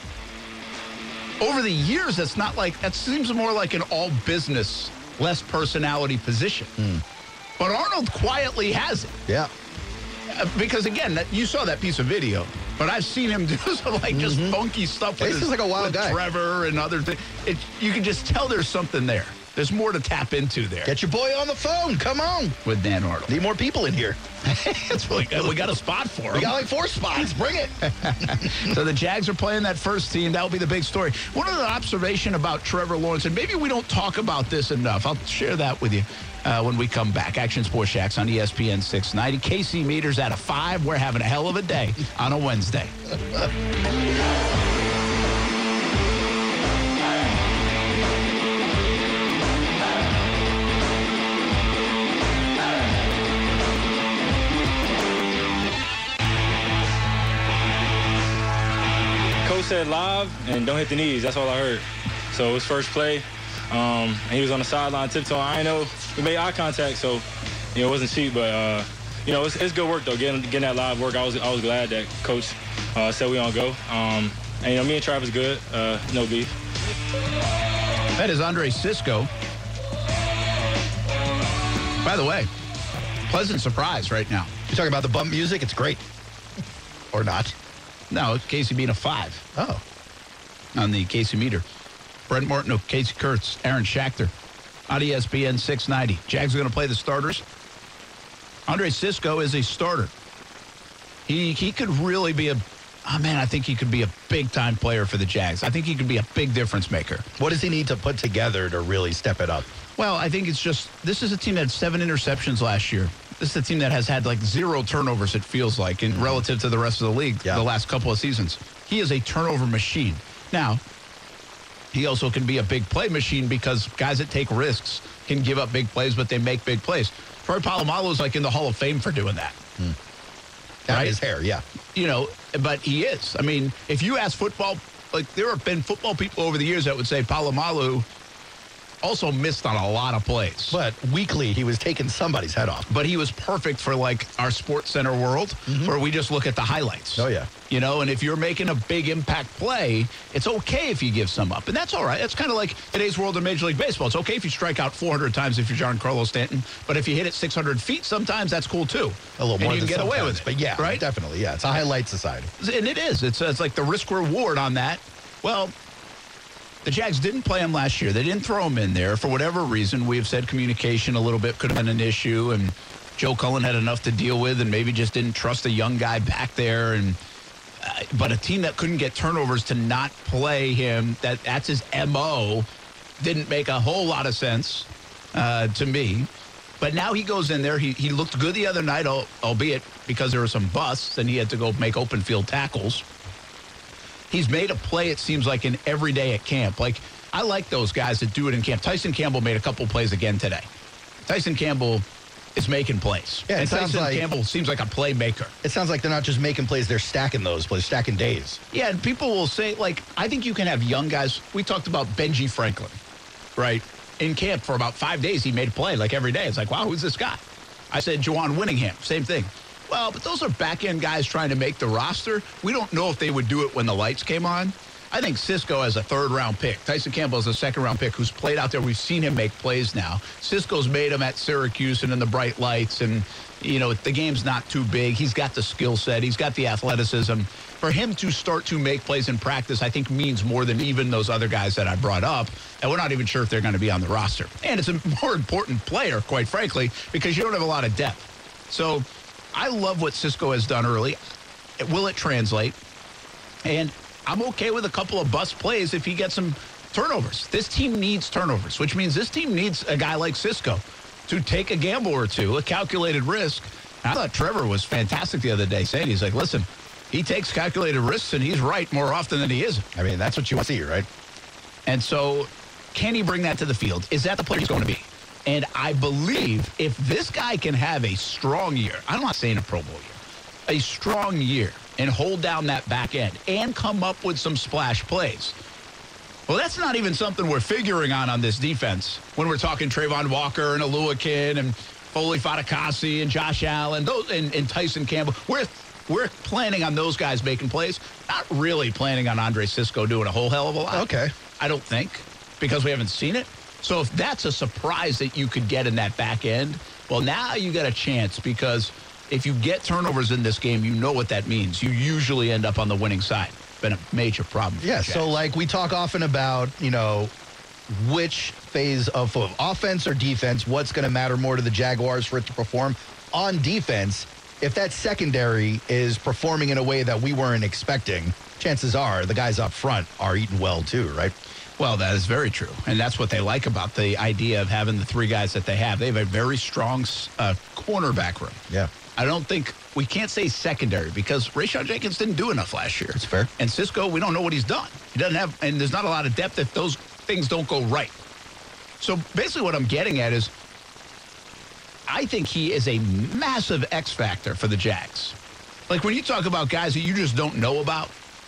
[SPEAKER 2] over the years, that's not like, that seems more like an all business, less personality position. But Arnold quietly has it.
[SPEAKER 3] Yeah.
[SPEAKER 2] Uh, Because, again, that, you saw that piece of video, but I've seen him do some, like, just funky stuff with,
[SPEAKER 3] He's
[SPEAKER 2] his,
[SPEAKER 3] like a wild
[SPEAKER 2] with
[SPEAKER 3] guy.
[SPEAKER 2] Trevor and other things. It, you can just tell there's something there. There's more to tap into there.
[SPEAKER 3] Get your boy on the phone. Come on.
[SPEAKER 2] With Dan Arnold.
[SPEAKER 3] Need more people in here.
[SPEAKER 2] That's really good. We got a spot for him.
[SPEAKER 3] We got like four spots. Bring it.
[SPEAKER 2] So the Jags are playing that first team. That will be the big story. One other observation about Trevor Lawrence, and maybe we don't talk about this enough. I'll share that with you uh, when we come back. Action Sports Jacks on E S P N six ninety. Casey Meters at a five. We're having a hell of a day on a Wednesday.
[SPEAKER 5] Coach said live and don't hit the knees. That's all I heard. So it was first play. Um, and he was on the sideline tiptoeing. I know we made eye contact, so you know it wasn't cheap, but uh, you know it's, it's good work though. Getting getting that live work, I was I was glad that Coach uh, said we on go. Um, and you know me and Travis good, uh, no beef.
[SPEAKER 2] That is Andre Cisco. By the way, pleasant surprise right now.
[SPEAKER 3] You talking about the bump music? It's great, or not?
[SPEAKER 2] No, Casey being a five.
[SPEAKER 3] Oh.
[SPEAKER 2] On the Casey meter. Brent Martineau, Casey Kurtz, Aaron Schachter on E S P N six ninety. Jags are going to play the starters. Andre Cisco is a starter. He he could really be a, oh man, I think he could be a big-time player for the Jags. I think he could be a big difference maker.
[SPEAKER 3] What does he need to put together to really step it up?
[SPEAKER 2] Well, I think it's just, this is a team that had seven interceptions last year. This is a team that has had like zero turnovers, it feels like, in relative to the rest of the league yeah. the last couple of seasons. He is a turnover machine. Now, he also can be a big play machine because guys that take risks can give up big plays, but they make big plays. Troy Polamalu is like in the Hall of Fame for doing that.
[SPEAKER 3] Hmm. Right? His hair, yeah.
[SPEAKER 2] You know, but he is. I mean, if you ask football, like there have been football people over the years that would say Polamalu also missed on a lot of plays.
[SPEAKER 3] But weekly, he was taking somebody's head off.
[SPEAKER 2] But he was perfect for, like, our Sports Center world, mm-hmm. where we just look at the highlights.
[SPEAKER 3] Oh, yeah.
[SPEAKER 2] You know, and if you're making a big impact play, it's okay if you give some up. And that's all right. That's kind of like today's world in Major League Baseball. It's okay if you strike out four hundred times if you're Giancarlo Stanton. But if you hit it six hundred feet, sometimes that's cool, too.
[SPEAKER 3] A little more
[SPEAKER 2] and you
[SPEAKER 3] than
[SPEAKER 2] can get away with it.
[SPEAKER 3] But, yeah,
[SPEAKER 2] right?
[SPEAKER 3] Definitely, yeah. It's a highlight society.
[SPEAKER 2] And it is. It's, it's like the risk-reward on that. Well, the Jags didn't play him last year. They didn't throw him in there. For whatever reason, we have said communication a little bit could have been an issue, and Joe Cullen had enough to deal with and maybe just didn't trust a young guy back there. And uh, but a team that couldn't get turnovers to not play him, that that's his M O, didn't make a whole lot of sense uh, to me. But now he goes in there. He, he looked good the other night, albeit because there were some busts, and he had to go make open field tackles. He's made a play, it seems like, in every day at camp. Like, I like those guys that do it in camp. Tyson Campbell made a couple plays again today. Tyson Campbell is making plays.
[SPEAKER 3] Yeah, it
[SPEAKER 2] and
[SPEAKER 3] sounds
[SPEAKER 2] Tyson
[SPEAKER 3] like,
[SPEAKER 2] Campbell seems like a playmaker.
[SPEAKER 3] It sounds like they're not just making plays, they're stacking those plays, stacking days.
[SPEAKER 2] Yeah, and people will say, like, I think you can have young guys. We talked about Benji Franklin, right? In camp for about five days, he made a play, like, every day. It's like, wow, who's this guy? I said Juwan Winningham, same thing. Well, but those are back-end guys trying to make the roster. We don't know if they would do it when the lights came on. I think Cisco as a third-round pick. Tyson Campbell is a second-round pick who's played out there. We've seen him make plays now. Cisco's made them at Syracuse and in the bright lights. And, you know, the game's not too big. He's got the skill set. He's got the athleticism. For him to start to make plays in practice, I think means more than even those other guys that I brought up. And we're not even sure if they're going to be on the roster. And it's a more important player, quite frankly, because you don't have a lot of depth. So I love what Cisco has done early. Will it translate? And I'm okay with a couple of bust plays if he gets some turnovers. This team needs turnovers, which means this team needs a guy like Cisco to take a gamble or two, a calculated risk. I thought Trevor was fantastic the other day saying, he's like, listen, he takes calculated risks and he's right more often than he isn't.
[SPEAKER 3] I mean, that's what you want to see, right? And
[SPEAKER 2] so can he bring that to the field? Is that the player he's going to be? And I believe if this guy can have a strong year, I'm not saying a Pro Bowl year, a strong year, and hold down that back end and come up with some splash plays. Well, that's not even something we're figuring on on this defense when we're talking Trayvon Walker and Oluwakin and Foley Fatukasi and Josh Allen those, and, and Tyson Campbell. We're, we're planning on those guys making plays, not really planning on Andre Cisco doing a whole hell of a lot.
[SPEAKER 3] Okay.
[SPEAKER 2] I don't think, because we haven't seen it. So if that's a surprise that you could get in that back end, well, now you got a chance, because if you get turnovers in this game, you know what that means. You usually end up on the winning side. Been a major problem.
[SPEAKER 3] Yeah, so like we talk often about, you know, which phase of, of offense or defense, what's going to matter more to the Jaguars for it to perform on defense. If that secondary is performing in a way that we weren't expecting, chances are the guys up front are eating well too, right?
[SPEAKER 2] Well, that is very true. And that's what they like about the idea of having the three guys that they have. They have a very strong uh, cornerback room.
[SPEAKER 3] Yeah.
[SPEAKER 2] I don't think we can't say secondary because Rayshawn Jenkins didn't do enough last year.
[SPEAKER 3] That's fair.
[SPEAKER 2] And Cisco, we don't know what he's done. He doesn't have, and there's not a lot of depth if those things don't go right. So basically what I'm getting at is I think he is a massive X factor for the Jags. Like when you talk about guys that you just don't know about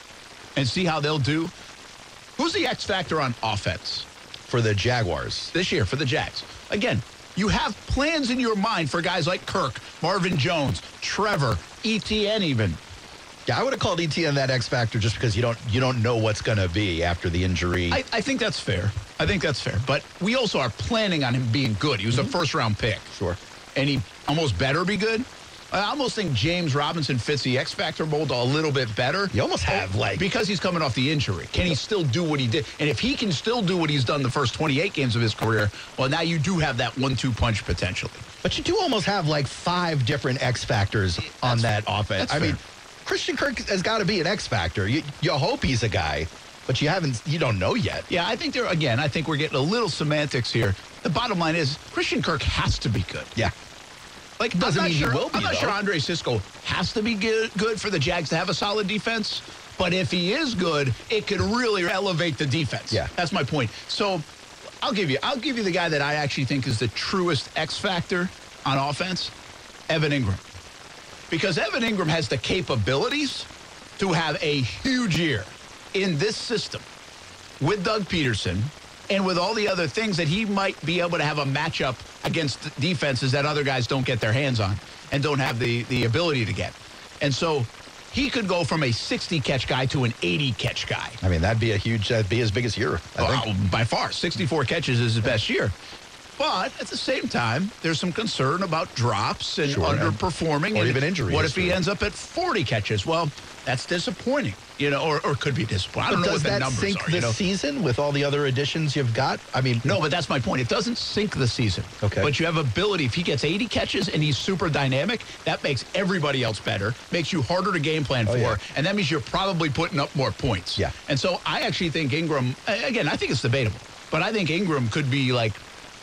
[SPEAKER 2] and see how they'll do, who's the X factor on offense?
[SPEAKER 3] For the Jaguars.
[SPEAKER 2] This year, for the Jags. Again, you have plans in your mind for guys like Kirk, Marvin Jones, Trevor, E T N even.
[SPEAKER 3] Yeah, I would have called E T N that X factor just because you don't you don't know what's going to be after the injury.
[SPEAKER 2] I, I think that's fair. I think that's fair. But we also are planning on him being good. He was mm-hmm. a first-round pick.
[SPEAKER 3] Sure.
[SPEAKER 2] And he almost better be good. I almost think James Robinson fits the X factor mold a little bit better.
[SPEAKER 3] You almost have, like...
[SPEAKER 2] Because he's coming off the injury. Can he still do what he did? And if he can still do what he's done the first twenty-eight games of his career, well, now you do have that one two punch potentially.
[SPEAKER 3] But you do almost have, like, five different X factors on
[SPEAKER 2] that's,
[SPEAKER 3] that offense. I
[SPEAKER 2] fair.
[SPEAKER 3] mean, Christian Kirk has got to be an X factor. You, you hope he's a guy, but you haven't, you don't know yet.
[SPEAKER 2] Yeah, I think there, again, I think we're getting a little semantics here. The bottom line is Christian Kirk has to be good.
[SPEAKER 3] Yeah.
[SPEAKER 2] Like,
[SPEAKER 3] doesn't
[SPEAKER 2] I'm
[SPEAKER 3] mean
[SPEAKER 2] sure,
[SPEAKER 3] he will be,
[SPEAKER 2] I'm not
[SPEAKER 3] though.
[SPEAKER 2] sure Andre Cisco has to be good, good for the Jags to have a solid defense. But if he is good, it could really elevate the defense.
[SPEAKER 3] Yeah.
[SPEAKER 2] That's my point. So I'll give you, I'll give you the guy that I actually think is the truest X factor on offense, Evan Ingram. Because Evan Ingram has the capabilities to have a huge year in this system with Doug Peterson and with all the other things that he might be able to have a matchup against defenses that other guys don't get their hands on and don't have the, the ability to get. And so he could go from a sixty-catch guy to an eighty-catch guy.
[SPEAKER 3] I mean, that'd be a huge, that'd be his biggest year, I
[SPEAKER 2] Well,
[SPEAKER 3] think.
[SPEAKER 2] by far, sixty-four catches is his best year. But at the same time, there's some concern about drops and
[SPEAKER 3] Sure,
[SPEAKER 2] underperforming.
[SPEAKER 3] or
[SPEAKER 2] and
[SPEAKER 3] even injuries.
[SPEAKER 2] What if he ends up at forty catches? Well, that's disappointing, you know, or, or could be disappointing. I don't
[SPEAKER 3] But
[SPEAKER 2] know
[SPEAKER 3] does
[SPEAKER 2] what the
[SPEAKER 3] that
[SPEAKER 2] numbers
[SPEAKER 3] sink
[SPEAKER 2] are.
[SPEAKER 3] the
[SPEAKER 2] You know?
[SPEAKER 3] season with all the other additions you've got? I mean,
[SPEAKER 2] No, but that's my point. It doesn't sink the season.
[SPEAKER 3] Okay.
[SPEAKER 2] But you have ability. If he gets eighty catches and he's super dynamic, that makes everybody else better, makes you harder to game plan
[SPEAKER 3] Oh,
[SPEAKER 2] for,
[SPEAKER 3] yeah.
[SPEAKER 2] and that means you're probably putting up more points.
[SPEAKER 3] Yeah.
[SPEAKER 2] And so I actually think Ingram, again, I think it's debatable, but I think Ingram could be like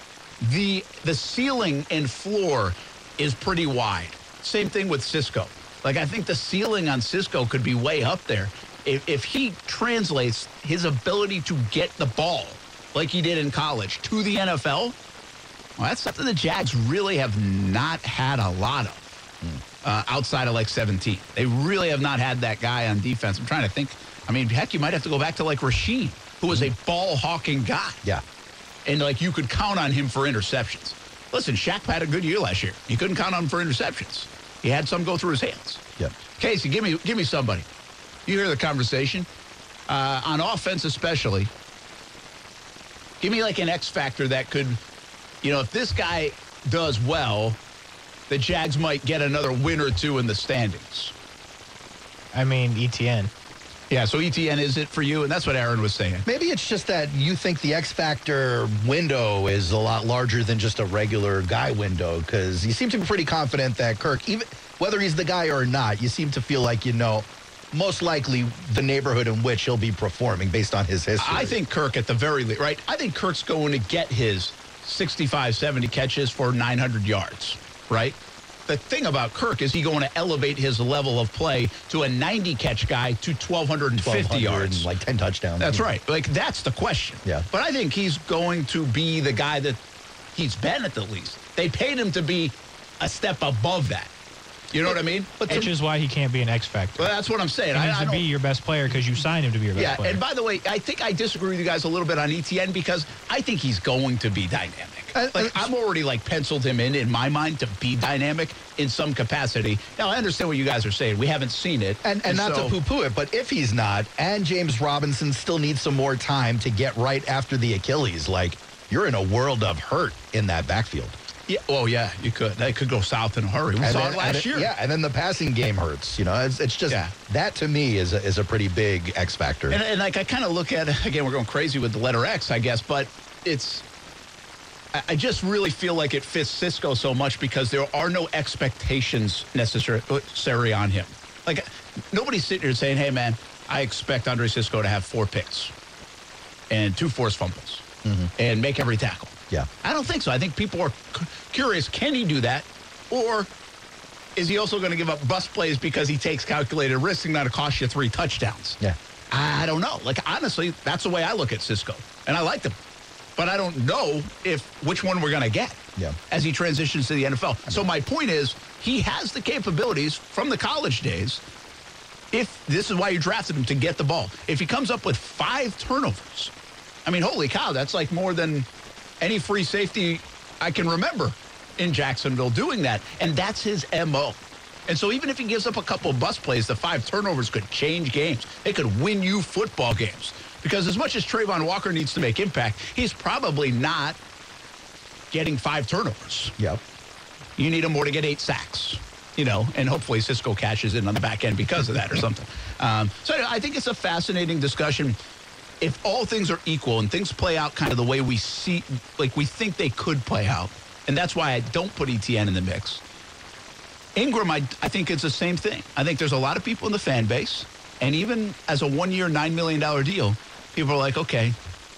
[SPEAKER 2] the the ceiling and floor is pretty wide. Same thing with Cisco. Like, I think the ceiling on Cisco could be way up there. If, if he translates his ability to get the ball like he did in college to the N F L, well, that's something the Jags really have not had a lot of uh, outside of like seventeen. They really have not had that guy on defense. I'm trying to think. I mean, heck, you might have to go back to like Rasheed, who was a ball-hawking guy.
[SPEAKER 3] yeah.
[SPEAKER 2] And, like, you could count on him for interceptions. Listen, Shaq had a good year last year. You couldn't count on him for interceptions. He had some go through his hands.
[SPEAKER 3] Yep.
[SPEAKER 2] Casey, give me give me somebody. You hear the conversation. Uh, on offense especially, give me, like, an X factor that could, you know, if this guy does well, the Jags might get another win or two in the standings.
[SPEAKER 4] I mean, E T N.
[SPEAKER 2] Yeah, so E T N is it for you? And that's what Aaron was saying.
[SPEAKER 3] Maybe it's just that you think the X Factor window is a lot larger than just a regular guy window, because you seem to be pretty confident that Kirk, even whether he's the guy or not, you seem to feel like you know most likely the neighborhood in which he'll be performing based on his history.
[SPEAKER 2] I think Kirk at the very least, right? I think Kirk's going to get his sixty-five, seventy catches for nine hundred yards, right? The thing about Kirk is he going to elevate his level of play to a ninety-catch guy to twelve fifty yards.
[SPEAKER 3] Like ten touchdowns.
[SPEAKER 2] That's right. Like, that's the question.
[SPEAKER 3] Yeah.
[SPEAKER 2] But I think he's going to be the guy that he's been at the least. They paid him to be a step above that. You know what I mean? But
[SPEAKER 4] Which is why he can't be an X factor.
[SPEAKER 2] well, that's what I'm saying.
[SPEAKER 4] He
[SPEAKER 2] I,
[SPEAKER 4] needs
[SPEAKER 2] I
[SPEAKER 4] to be
[SPEAKER 2] don't-
[SPEAKER 4] your best player because you signed him to be your best
[SPEAKER 2] Yeah,
[SPEAKER 4] player.
[SPEAKER 2] and by the way, I think I disagree with you guys a little bit on E T N because I think he's going to be dynamic.
[SPEAKER 3] Uh,
[SPEAKER 2] Like,
[SPEAKER 3] uh,
[SPEAKER 2] I'm already, like, penciled him in, in my mind, to be dynamic in some capacity. Now, I understand what you guys are saying. We haven't seen it.
[SPEAKER 3] And, and not
[SPEAKER 2] so-
[SPEAKER 3] to poo-poo it, but if he's not, and James Robinson still needs some more time to get right after the Achilles, like, you're in a world of hurt in that backfield.
[SPEAKER 2] Yeah, well, yeah, you could. That could go south in a hurry. We
[SPEAKER 3] And
[SPEAKER 2] saw
[SPEAKER 3] then-
[SPEAKER 2] it last
[SPEAKER 3] and
[SPEAKER 2] year.
[SPEAKER 3] Yeah, and then the passing game hurts. You know, it's, it's just,
[SPEAKER 2] Yeah.
[SPEAKER 3] that to me is a, is a pretty big X factor.
[SPEAKER 2] And, and like, I kind of look at, again, we're going crazy with the letter X, I guess, but it's I, I just really feel like it fits Cisco so much because there are no expectations necessary on him. Like, nobody's sitting here saying, hey, man, I expect Andre Cisco to have four picks and two forced fumbles mm-hmm. and make every tackle.
[SPEAKER 3] Yeah.
[SPEAKER 2] I don't think so. I think people are c- curious, can he do that? Or is he also going to give up bust plays because he takes calculated risks and going to cost you three touchdowns?
[SPEAKER 3] Yeah.
[SPEAKER 2] I don't know. Like, honestly, that's the way I look at Cisco. And I like him. But I don't know if which one we're going to get
[SPEAKER 3] yeah.
[SPEAKER 2] as he transitions to the N F L. So my point is, he has the capabilities from the college days. If this is why you drafted him, to get the ball. If he comes up with five turnovers, I mean, holy cow, that's like more than any free safety I can remember in Jacksonville doing that. And that's his M O. And so even if he gives up a couple of bust plays, the five turnovers could change games. It could win you football games. Because as much as Trayvon Walker needs to make impact, he's probably not getting five turnovers.
[SPEAKER 3] Yep.
[SPEAKER 2] You need him more to get eight sacks, you know, and hopefully Cisco cashes in on the back end because of that or something. Um, so I think it's a fascinating discussion. If all things are equal and things play out kind of the way we see, like we think they could play out, and that's why I don't put E T N in the mix. Ingram, I, I think it's the same thing. I think there's a lot of people in the fan base, and even as a one-year, nine million dollars deal, people are like, okay,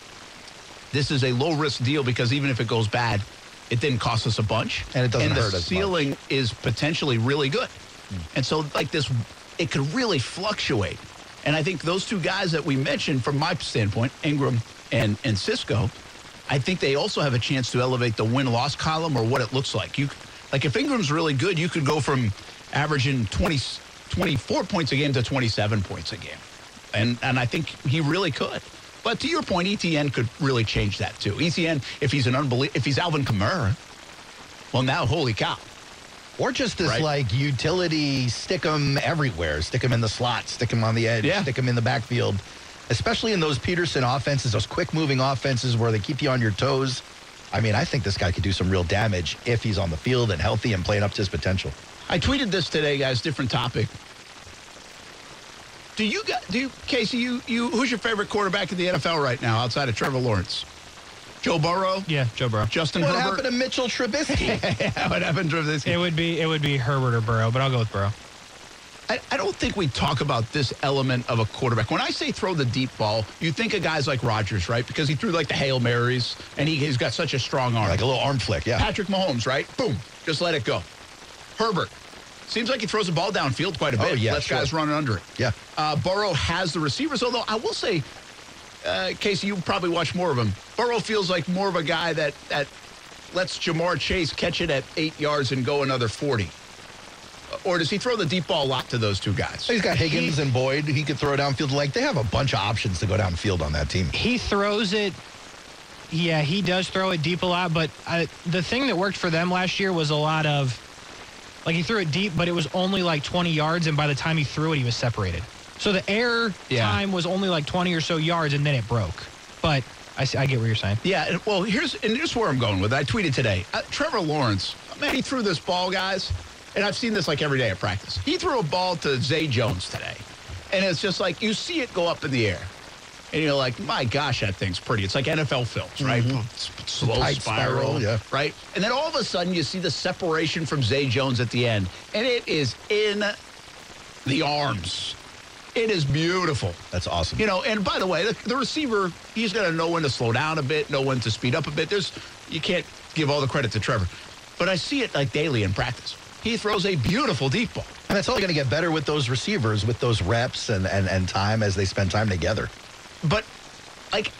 [SPEAKER 2] this is a low-risk deal because even if it goes bad, it didn't cost us a bunch.
[SPEAKER 3] And it doesn't
[SPEAKER 2] and
[SPEAKER 3] hurt
[SPEAKER 2] the
[SPEAKER 3] as
[SPEAKER 2] ceiling
[SPEAKER 3] much.
[SPEAKER 2] is potentially really good. Mm. And so, like this, it could really fluctuate. And I think those two guys that we mentioned, from my standpoint, Ingram and, and Cisco, I think they also have a chance to elevate the win-loss column or what it looks like. You, like if Ingram's really good, you could go from averaging twenty, twenty-four points a game to twenty-seven points a game. And and I think he really could. But to your point, E T N could really change that too. E T N, if he's an unbelie- if he's Alvin Kamara, well now, holy cow.
[SPEAKER 3] Or just this,
[SPEAKER 2] right?
[SPEAKER 3] like, utility, stick him everywhere. Stick him in the slot, stick him on the edge,
[SPEAKER 2] yeah.
[SPEAKER 3] stick him in the backfield. Especially in those Peterson offenses, those quick-moving offenses where they keep you on your toes. I mean, I think this guy could do some real damage if he's on the field and healthy and playing up to his potential.
[SPEAKER 2] I tweeted this today, guys, different topic. Do you got, do you, Casey, you, you, who's your favorite quarterback in the N F L right now outside of Trevor Lawrence? Joe Burrow?
[SPEAKER 4] Yeah, Joe Burrow.
[SPEAKER 2] Justin
[SPEAKER 3] what
[SPEAKER 2] Herbert?
[SPEAKER 3] happened to Mitchell Trubisky?
[SPEAKER 2] yeah, what happened to Trubisky?
[SPEAKER 4] It would be it would be Herbert or Burrow, but I'll go with Burrow.
[SPEAKER 2] I, I don't think we talk about this element of a quarterback. When I say throw the deep ball, you think of guys like Rodgers, right? Because he threw like the Hail Marys, and he, he's got such a strong arm.
[SPEAKER 3] Like a little arm flick, yeah.
[SPEAKER 2] Patrick Mahomes, right? Boom. Just let it go. Herbert. Seems like he throws the ball downfield quite a bit.
[SPEAKER 3] Oh, yeah,
[SPEAKER 2] Lets
[SPEAKER 3] sure.
[SPEAKER 2] guys running under it.
[SPEAKER 3] Yeah.
[SPEAKER 2] Uh, Burrow has the receivers, although I will say, uh, Casey, you probably watch more of him. Burrow feels like more of a guy that, that lets Jamar Chase catch it at eight yards and go another forty. Or does he throw the deep ball a lot to those two guys?
[SPEAKER 3] He's got Higgins
[SPEAKER 2] he,
[SPEAKER 3] and Boyd. He could throw downfield. Like, they have a bunch of options to go downfield on that team.
[SPEAKER 4] He throws it. Yeah, he does throw it deep a lot, but I, the thing that worked for them last year was a lot of, like, he threw it deep, but it was only like twenty yards, and by the time he threw it, he was separated. So the air
[SPEAKER 2] yeah.
[SPEAKER 4] time was only like twenty or so yards, and then it broke. But I, I get what you're saying.
[SPEAKER 2] Yeah, well, here's and here's where I'm going with it. I tweeted today. Uh, Trevor Lawrence, man, he threw this ball, guys, and I've seen this like every day at practice. He threw a ball to Zay Jones today, and it's just like you see it go up in the air. And you're like, my gosh, that thing's pretty. It's like N F L films, right? Mm-hmm. Slow
[SPEAKER 3] Tight
[SPEAKER 2] spiral,
[SPEAKER 3] spiral, yeah.
[SPEAKER 2] right? And then all of a sudden, you see the separation from Zay Jones at the end, and it is in the arms. It is beautiful.
[SPEAKER 3] That's awesome.
[SPEAKER 2] You know, and by the way, the, the receiver, he's got to know when to slow down a bit, know when to speed up a bit. There's, you can't give all the credit to Trevor. But I see it like daily in practice. He throws a beautiful deep ball.
[SPEAKER 3] And it's only going to get better with those receivers, with those reps and, and, and time as they spend time together.
[SPEAKER 2] But, like,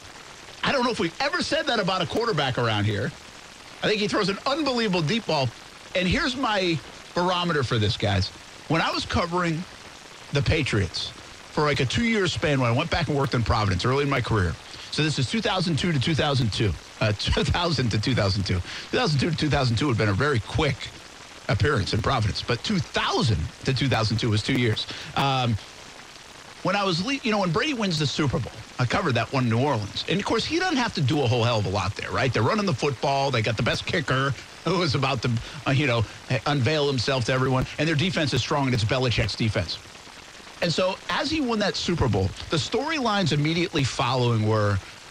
[SPEAKER 2] I don't know if we've ever said that about a quarterback around here. I think he throws an unbelievable deep ball. And here's my barometer for this, guys. When I was covering the Patriots for like a two-year span when I went back and worked in Providence early in my career. So this is two thousand two to two thousand two. Uh, two thousand to two thousand two. two thousand two to two thousand two had been a very quick appearance in Providence. But two thousand to two thousand two was two years. Um, When I was, you know, when Brady wins the Super Bowl, I covered that one in New Orleans. And, of course, he doesn't have to do a whole hell of a lot there, right? They're running the football. They got the best kicker who is about to, uh, you know, unveil himself to everyone. And their defense is strong, and it's Belichick's defense. And so as he won that Super Bowl, the storylines immediately following were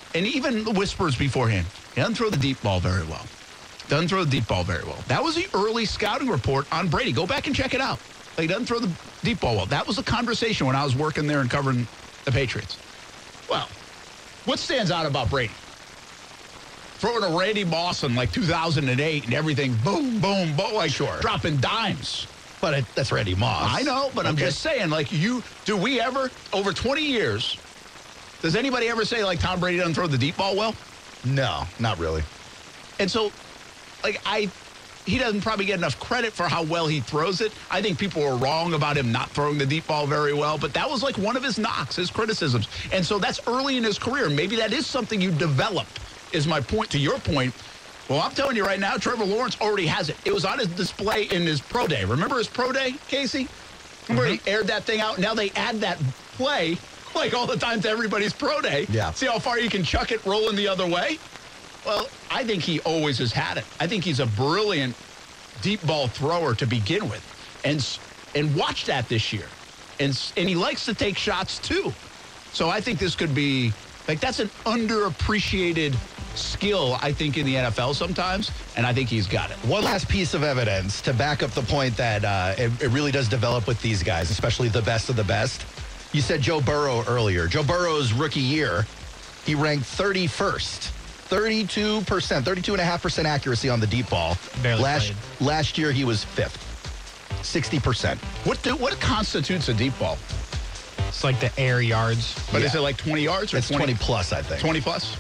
[SPEAKER 2] and even the whispers beforehand, he doesn't throw the deep ball very well. Doesn't throw the deep ball very well. That was the early scouting report on Brady. Go back and check it out. He doesn't throw the deep ball well. That was a conversation when I was working there and covering the Patriots. Well, what stands out about Brady? Throwing a Randy Moss in like two thousand eight and everything, boom, boom, boom, like
[SPEAKER 3] sure.
[SPEAKER 2] dropping dimes.
[SPEAKER 3] But it, that's Randy Moss.
[SPEAKER 2] I know, but okay. I'm just saying, like, you, do we ever, over twenty years, does anybody ever say, like, Tom Brady doesn't throw the deep ball well?
[SPEAKER 3] No, not really.
[SPEAKER 2] And so, like, I, he doesn't probably get enough credit for how well he throws it. I think people were wrong about him not throwing the deep ball very well, but that was, like, one of his knocks, his criticisms. And so that's early in his career. Maybe that is something you develop, is my point to your point. Well, I'm telling you right now, Trevor Lawrence already has it. It was on his display in his pro day. Remember his pro day, Casey? Remember mm-hmm. he aired that thing out? Now they add that play, like all the time to everybody's pro day.
[SPEAKER 3] Yeah.
[SPEAKER 2] See how far you can chuck it rolling the other way? Well, I think he always has had it. I think he's a brilliant deep ball thrower to begin with. And and watch that this year. And, and he likes to take shots, too. So I think this could be, like, that's an underappreciated skill, I think, in the N F L sometimes, and I think he's got it.
[SPEAKER 3] One last piece of evidence to back up the point that uh, it, it really does develop with these guys, especially the best of the best. You said Joe Burrow earlier. Joe Burrow's rookie year, he ranked thirty-first. thirty-two percent, thirty-two point five percent accuracy on the deep ball.
[SPEAKER 4] Barely
[SPEAKER 3] last,
[SPEAKER 4] played.
[SPEAKER 3] last year, he was fifth, sixty percent.
[SPEAKER 2] What do, what constitutes a deep ball?
[SPEAKER 4] It's like the air yards.
[SPEAKER 2] But
[SPEAKER 3] Yeah.
[SPEAKER 2] is it like twenty yards or
[SPEAKER 3] It's
[SPEAKER 2] twenty,
[SPEAKER 3] twenty plus, I think.
[SPEAKER 2] twenty plus?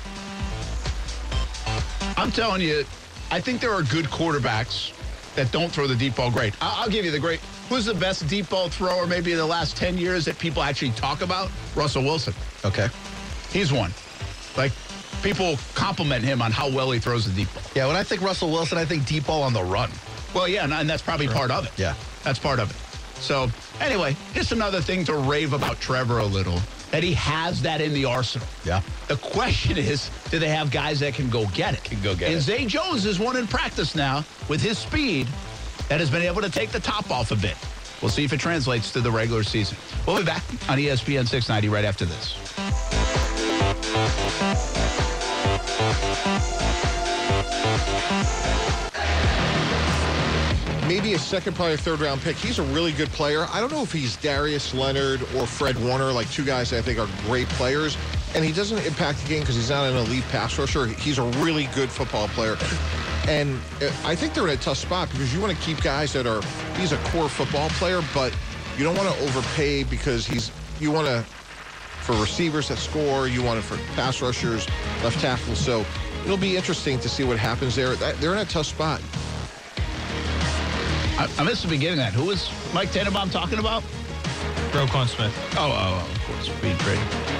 [SPEAKER 2] I'm telling you, I think there are good quarterbacks that don't throw the deep ball great. I'll, I'll give you the great. Who's the best deep ball thrower maybe in the last ten years that people actually talk about? Russell Wilson.
[SPEAKER 3] Okay.
[SPEAKER 2] He's one. Like, people compliment him on how well he throws the deep ball.
[SPEAKER 3] Yeah, when I think Russell Wilson, I think deep ball on the run.
[SPEAKER 2] Well, yeah, and, and that's probably part of it.
[SPEAKER 3] Yeah.
[SPEAKER 2] That's part of it. So, anyway, just another thing to rave about Trevor a little, that he has that in the arsenal.
[SPEAKER 3] Yeah.
[SPEAKER 2] The question is, do they have guys that can go get it?
[SPEAKER 3] Can go get
[SPEAKER 2] and
[SPEAKER 3] it.
[SPEAKER 2] Zay Jones is one in practice now with his speed that has been able to take the top off a bit. We'll see if it translates to the regular season. We'll be back on E S P N six ninety right after this.
[SPEAKER 6] Maybe a second, probably a third round pick. He's a really good player. I don't know if he's Darius Leonard or Fred Warner, like two guys that I think are great players. And he doesn't impact the game because he's not an elite pass rusher. He's a really good football player. And I think they're in a tough spot because you want to keep guys that are, he's a core football player, but you don't want to overpay because he's, you want to, for receivers that score, you want it for pass rushers, left tackles. So it'll be interesting to see what happens there. They're in a tough spot.
[SPEAKER 2] I, I missed the beginning of that. Who was Mike Tannenbaum talking about?
[SPEAKER 4] Roquan Smith.
[SPEAKER 2] Oh, oh, oh, of course, speed trade.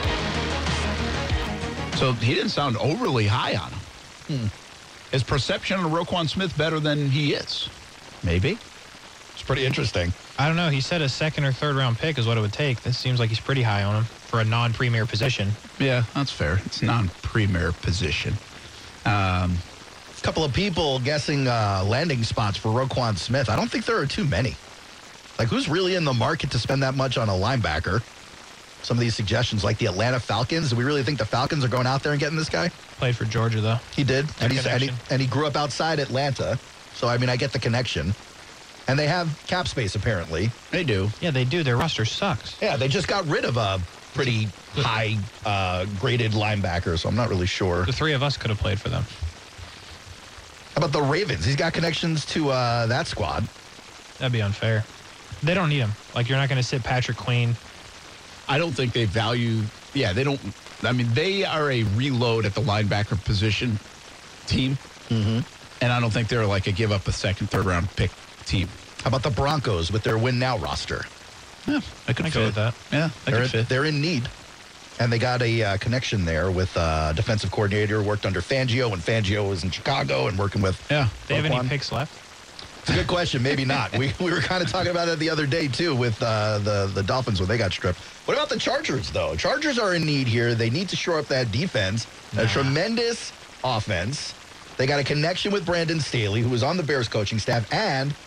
[SPEAKER 2] So he didn't sound overly high on him. Hmm. Is perception of Roquan Smith better than he is? Maybe.
[SPEAKER 3] It's pretty interesting.
[SPEAKER 4] I don't know. He said a second or third round pick is what it would take. This seems like he's pretty high on him for a non-premier position.
[SPEAKER 2] Yeah, that's fair. It's non-premier position. Um,
[SPEAKER 3] A couple of people guessing uh, landing spots for Roquan Smith. I don't think there are too many. Like, who's really in the market to spend that much on a linebacker? Some of these suggestions, like the Atlanta Falcons. Do we really think the Falcons are going out there and getting this guy?
[SPEAKER 4] Played for Georgia, though.
[SPEAKER 3] He did. And, he's, and, he,
[SPEAKER 4] connection.
[SPEAKER 3] and he grew up outside Atlanta. So, I mean, I get the connection. And they have cap space, apparently.
[SPEAKER 2] they do.
[SPEAKER 4] Yeah, they do. Their roster sucks.
[SPEAKER 3] Yeah, they just got rid of a pretty high uh, graded linebacker, so I'm not really sure.
[SPEAKER 4] The three of us could have played for them.
[SPEAKER 3] How about the Ravens? He's got connections to uh, that squad.
[SPEAKER 4] That'd be unfair. They don't need him. Like, you're not going to sit Patrick Queen.
[SPEAKER 2] I don't think they value. Yeah, they don't. I mean, they are a reload at the linebacker position team.
[SPEAKER 3] Mm-hmm.
[SPEAKER 2] And I don't think they're like a give up a second, third round pick team.
[SPEAKER 3] How about the Broncos with their win now roster?
[SPEAKER 2] Yeah, I could
[SPEAKER 4] I
[SPEAKER 2] fit
[SPEAKER 4] go with that.
[SPEAKER 2] Yeah, I
[SPEAKER 3] They're,
[SPEAKER 2] could fit.
[SPEAKER 3] they're in need. And they got a uh, connection there with a uh, defensive coordinator, worked under Fangio when Fangio was in Chicago and working with
[SPEAKER 2] Yeah.
[SPEAKER 4] They have
[SPEAKER 3] Roquan.
[SPEAKER 4] any picks left?
[SPEAKER 3] It's a good question. Maybe not. We we were kind of talking about it the other day, too, with uh, the, the Dolphins when they got stripped. What about the Chargers, though? Chargers are in need here. They need to shore up that defense.
[SPEAKER 4] Nah.
[SPEAKER 3] A tremendous offense. They got a connection with Brandon Staley, who was on the Bears coaching staff, and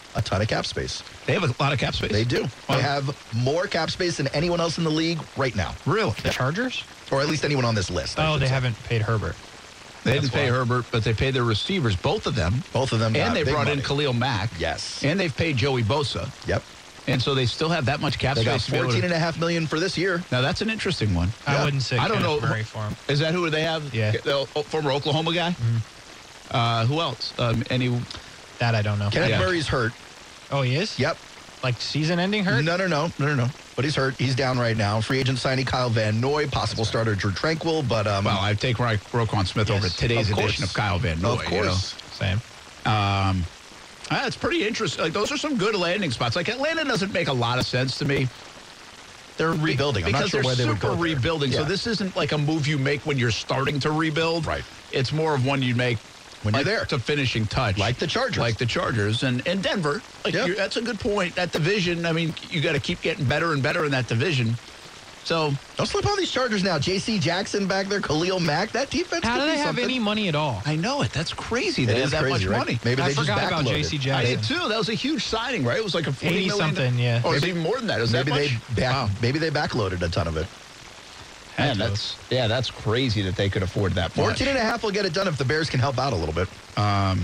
[SPEAKER 3] a ton of cap space.
[SPEAKER 2] They have a lot of cap space?
[SPEAKER 3] They do.
[SPEAKER 2] Wow.
[SPEAKER 3] They have more cap space than anyone else in the league right now.
[SPEAKER 2] Really?
[SPEAKER 4] The Chargers?
[SPEAKER 3] Or at least anyone on this list. I
[SPEAKER 4] Oh,
[SPEAKER 3] should
[SPEAKER 4] they
[SPEAKER 3] say.
[SPEAKER 4] haven't paid Herbert.
[SPEAKER 2] They
[SPEAKER 4] That's
[SPEAKER 2] didn't pay
[SPEAKER 4] why.
[SPEAKER 2] Herbert, but they paid their receivers, both of them.
[SPEAKER 3] Both of them got
[SPEAKER 2] And they
[SPEAKER 3] big
[SPEAKER 2] brought
[SPEAKER 3] money.
[SPEAKER 2] in Khalil Mack.
[SPEAKER 3] Yes.
[SPEAKER 2] And they've paid Joey Bosa.
[SPEAKER 3] Yep.
[SPEAKER 2] And so they still have that much cap
[SPEAKER 3] They got
[SPEAKER 2] space. to be able
[SPEAKER 3] fourteen
[SPEAKER 2] to-
[SPEAKER 3] and a half million for this year.
[SPEAKER 2] Now, that's an interesting one.
[SPEAKER 4] I
[SPEAKER 3] Yeah.
[SPEAKER 4] wouldn't say
[SPEAKER 2] I don't
[SPEAKER 4] Kenneth
[SPEAKER 2] know.
[SPEAKER 4] Murray for him.
[SPEAKER 2] Is that who they have?
[SPEAKER 4] Yeah.
[SPEAKER 2] The former Oklahoma guy?
[SPEAKER 3] Mm-hmm.
[SPEAKER 2] Uh, who else? Um, any?
[SPEAKER 4] That I don't know.
[SPEAKER 3] Kenneth
[SPEAKER 2] Yeah.
[SPEAKER 3] Murray's hurt.
[SPEAKER 4] Oh, he is?
[SPEAKER 3] Yep.
[SPEAKER 4] Like season-ending hurt?
[SPEAKER 3] No, no, no, no, no, no. But he's hurt. He's down right now. Free agent signing Kyle Van Noy, possible starter Drew Tranquil, but um,
[SPEAKER 2] Well, I take Ro- Roquan Smith
[SPEAKER 4] Yes.
[SPEAKER 2] over today's
[SPEAKER 3] Of course.
[SPEAKER 2] edition of Kyle Van Noy.
[SPEAKER 3] of course.
[SPEAKER 4] Same.
[SPEAKER 2] You know? Um, ah, it's pretty interesting. Like those are some good landing spots. Like Atlanta doesn't make a lot of sense to me.
[SPEAKER 3] They're rebuilding. I'm
[SPEAKER 2] because
[SPEAKER 3] not sure
[SPEAKER 2] they're
[SPEAKER 3] where they would
[SPEAKER 2] super
[SPEAKER 3] go there.
[SPEAKER 2] rebuilding. So
[SPEAKER 3] Yeah.
[SPEAKER 2] this isn't like a move you make when you're starting to rebuild.
[SPEAKER 3] Right.
[SPEAKER 2] It's more of one you make
[SPEAKER 3] When you're
[SPEAKER 2] like,
[SPEAKER 3] there.
[SPEAKER 2] to finishing touch,
[SPEAKER 3] Like the Chargers.
[SPEAKER 2] like the Chargers, and and Denver. Like
[SPEAKER 3] Yep.
[SPEAKER 2] you're, that's a good point. That division. I mean, you got to keep getting better and better in that division. So
[SPEAKER 3] Don't slip on these Chargers now. J C Jackson back there, Khalil Mack. That defense.
[SPEAKER 4] How
[SPEAKER 3] could
[SPEAKER 4] do
[SPEAKER 3] be
[SPEAKER 4] they have
[SPEAKER 3] something.
[SPEAKER 4] any money at all?
[SPEAKER 2] I know it. That's crazy.
[SPEAKER 3] It
[SPEAKER 2] They
[SPEAKER 3] is
[SPEAKER 2] have that
[SPEAKER 3] crazy,
[SPEAKER 2] much
[SPEAKER 3] right?
[SPEAKER 2] money.
[SPEAKER 3] Maybe
[SPEAKER 4] I
[SPEAKER 3] they just
[SPEAKER 4] forgot about
[SPEAKER 3] backloaded.
[SPEAKER 4] J C
[SPEAKER 2] I
[SPEAKER 4] Jackson.
[SPEAKER 2] did too. That was a huge signing, right? It was like a forty
[SPEAKER 4] eighty
[SPEAKER 2] million
[SPEAKER 4] something, yeah.
[SPEAKER 2] Or it's even more than that. Is
[SPEAKER 3] Maybe
[SPEAKER 2] that
[SPEAKER 3] they
[SPEAKER 2] much?
[SPEAKER 3] back,
[SPEAKER 2] Wow.
[SPEAKER 3] maybe they backloaded a ton of it.
[SPEAKER 2] Man, that's yeah, that's crazy that they could afford that much.
[SPEAKER 3] fourteen and a half will get it done if the Bears can help out a little bit.
[SPEAKER 2] Um,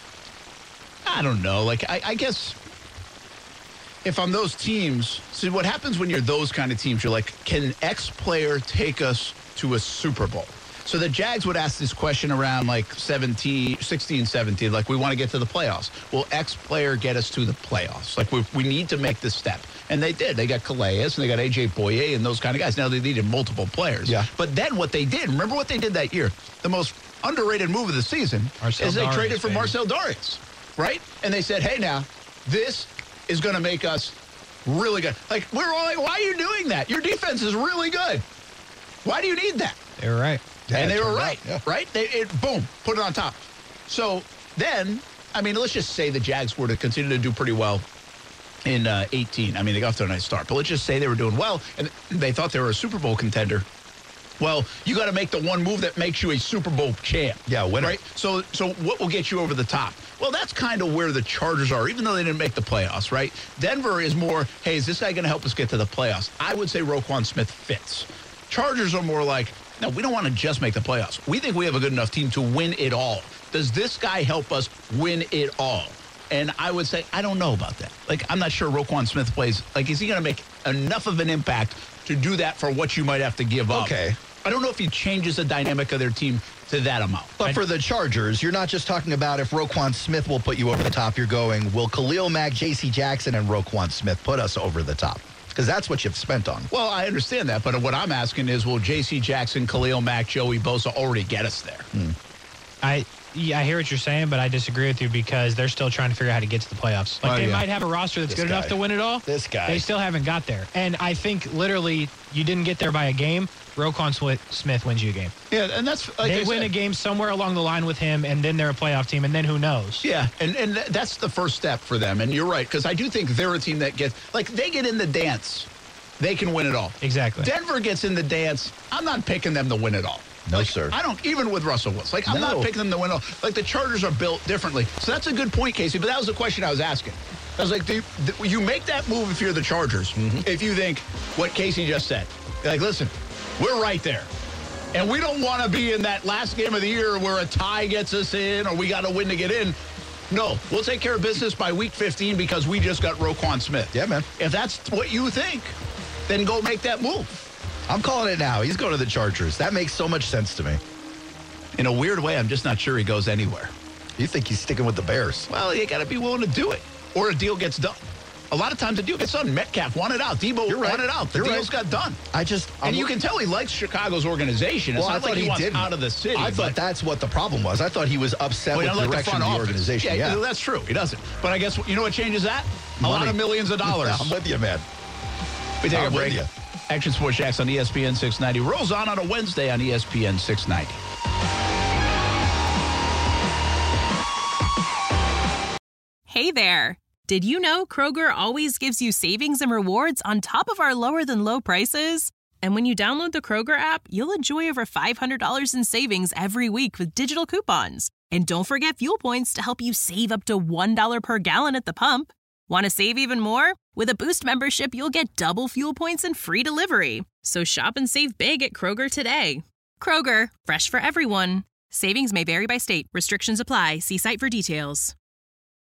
[SPEAKER 2] I don't know. Like, I, I guess if I'm those teams, see what happens when you're those kind of teams, you're like, can X player take us to a Super Bowl? So the Jags would ask this question around like seventeen, sixteen, seventeen, like we want to get to the playoffs. Will X player get us to the playoffs? Like we, we need to make this step. And they did. They got Calais and they got A J Boye and those kind of guys. Now they needed multiple players.
[SPEAKER 3] Yeah.
[SPEAKER 2] But then what they did, remember what they did that year? The most underrated move of the season
[SPEAKER 4] Marcel
[SPEAKER 2] is they
[SPEAKER 4] Darius,
[SPEAKER 2] traded for
[SPEAKER 4] baby.
[SPEAKER 2] Marcel Darius, right? And they said, hey, now, this is going to make us really good. Like, we're all like, why are you doing that? Your defense is really good. Why do you need that?
[SPEAKER 4] They were right.
[SPEAKER 3] Yeah,
[SPEAKER 2] and
[SPEAKER 3] it
[SPEAKER 2] they were
[SPEAKER 3] turned out,
[SPEAKER 2] right,
[SPEAKER 3] yeah.
[SPEAKER 2] right? They, it, boom, put it on top. So then, I mean, let's just say the Jags were to continue to do pretty well in uh, eighteen. I mean, they got off to a nice start. But let's just say they were doing well, and they thought they were a Super Bowl contender. Well, you got to make the one move that makes you a Super Bowl champ.
[SPEAKER 3] Yeah, winner.
[SPEAKER 2] Right? So, so what will get you over the top? Well, that's kind of where the Chargers are, even though they didn't make the playoffs, right? Denver is more, hey, is this guy going to help us get to the playoffs? I would say Roquan Smith fits. Chargers are more like, no, we don't want to just make the playoffs. We think we have a good enough team to win it all. Does this guy help us win it all? And I would say, I don't know about that. Like, I'm not sure Roquan Smith plays. Like, is he going to make enough of an impact to do that for what you might have to give up?
[SPEAKER 3] Okay.
[SPEAKER 2] I don't know if he changes the dynamic of their team to that amount.
[SPEAKER 3] But
[SPEAKER 2] I-
[SPEAKER 3] for the Chargers, you're not just talking about if Roquan Smith will put you over the top. You're going, will Khalil Mack, J C Jackson, and Roquan Smith put us over the top? Because that's what you've spent on.
[SPEAKER 2] Well, I understand that, but what I'm asking is, will J C Jackson, Khalil Mack, Joey Bosa already get us there?
[SPEAKER 4] I yeah, I hear what you're saying, but I disagree with you because they're still trying to figure out how to get to the playoffs. Like
[SPEAKER 2] Oh,
[SPEAKER 4] they
[SPEAKER 2] yeah.
[SPEAKER 4] might have a roster that's
[SPEAKER 3] This
[SPEAKER 4] good
[SPEAKER 3] guy.
[SPEAKER 4] enough to win it all.
[SPEAKER 3] This guy.
[SPEAKER 4] They still haven't got there. And I think literally you didn't get there by a game. Roquan Swi- Smith wins you a game.
[SPEAKER 2] Yeah, and that's like
[SPEAKER 4] they
[SPEAKER 2] I
[SPEAKER 4] win
[SPEAKER 2] said,
[SPEAKER 4] a game somewhere along the line with him, and then they're a playoff team, and then who knows?
[SPEAKER 2] Yeah, and, and th- that's the first step for them. And you're right, because I do think they're a team that gets, like, they get in the dance. They can win it all.
[SPEAKER 4] Exactly.
[SPEAKER 2] Denver gets in the dance. I'm not picking them to win it all.
[SPEAKER 3] No,
[SPEAKER 2] Like,
[SPEAKER 3] sir.
[SPEAKER 2] I don't, even with Russell Wilson. Like, I'm
[SPEAKER 3] No.
[SPEAKER 2] not picking them to win it all. Like, the Chargers are built differently. So that's a good point, Casey, but that was the question I was asking. I was like, do you, do you make that move if you're the Chargers, if you think what Casey just said. Like, listen, we're right there. And we don't want to be in that last game of the year where a tie gets us in or we got to win to get in. No, we'll take care of business by week fifteen because we just got Roquan Smith.
[SPEAKER 3] Yeah, man.
[SPEAKER 2] If that's what you think, then go make that move.
[SPEAKER 3] I'm calling it now. He's going to the Chargers. That makes so much sense to me.
[SPEAKER 2] In a weird way, I'm just not sure he goes anywhere.
[SPEAKER 3] You think he's sticking with the Bears?
[SPEAKER 2] Well, you got to be willing to do it or a deal gets done. A lot of times the deal gets done. Metcalf wanted out. Debo
[SPEAKER 3] You're right.
[SPEAKER 2] wanted out. The
[SPEAKER 3] You're
[SPEAKER 2] deals
[SPEAKER 3] right.
[SPEAKER 2] got done.
[SPEAKER 3] I just...
[SPEAKER 2] And
[SPEAKER 3] I'm-
[SPEAKER 2] you can tell he likes Chicago's organization. It's
[SPEAKER 3] Well, I
[SPEAKER 2] not
[SPEAKER 3] thought
[SPEAKER 2] like he,
[SPEAKER 3] he
[SPEAKER 2] wants
[SPEAKER 3] didn't.
[SPEAKER 2] out of the city.
[SPEAKER 3] I thought
[SPEAKER 2] but-
[SPEAKER 3] that's what the problem was. I thought he was upset
[SPEAKER 2] Well,
[SPEAKER 3] with
[SPEAKER 2] he
[SPEAKER 3] the
[SPEAKER 2] doesn't like
[SPEAKER 3] direction
[SPEAKER 2] the
[SPEAKER 3] of
[SPEAKER 2] front
[SPEAKER 3] the
[SPEAKER 2] office.
[SPEAKER 3] organization.
[SPEAKER 2] Yeah,
[SPEAKER 3] Yeah,
[SPEAKER 2] that's true. He doesn't. But I guess, you know what changes that? A lot
[SPEAKER 3] Money.
[SPEAKER 2] of millions of dollars.
[SPEAKER 3] I'm with you, man.
[SPEAKER 2] We take
[SPEAKER 3] I'm
[SPEAKER 2] a
[SPEAKER 3] with
[SPEAKER 2] break.
[SPEAKER 3] you.
[SPEAKER 2] Action Sports Jacks on E S P N six ninety. Rolls on on a Wednesday on E S P N six ninety.
[SPEAKER 7] Hey there. Did you know Kroger always gives you savings and rewards on top of our lower than low prices? And when you download the Kroger app, you'll enjoy over five hundred dollars in savings every week with digital coupons. And don't forget fuel points to help you save up to one dollar per gallon at the pump. Want to save even more? With a Boost membership, you'll get double fuel points and free delivery. So shop and save big at Kroger today. Kroger, fresh for everyone. Savings may vary by state. Restrictions apply. See site for details.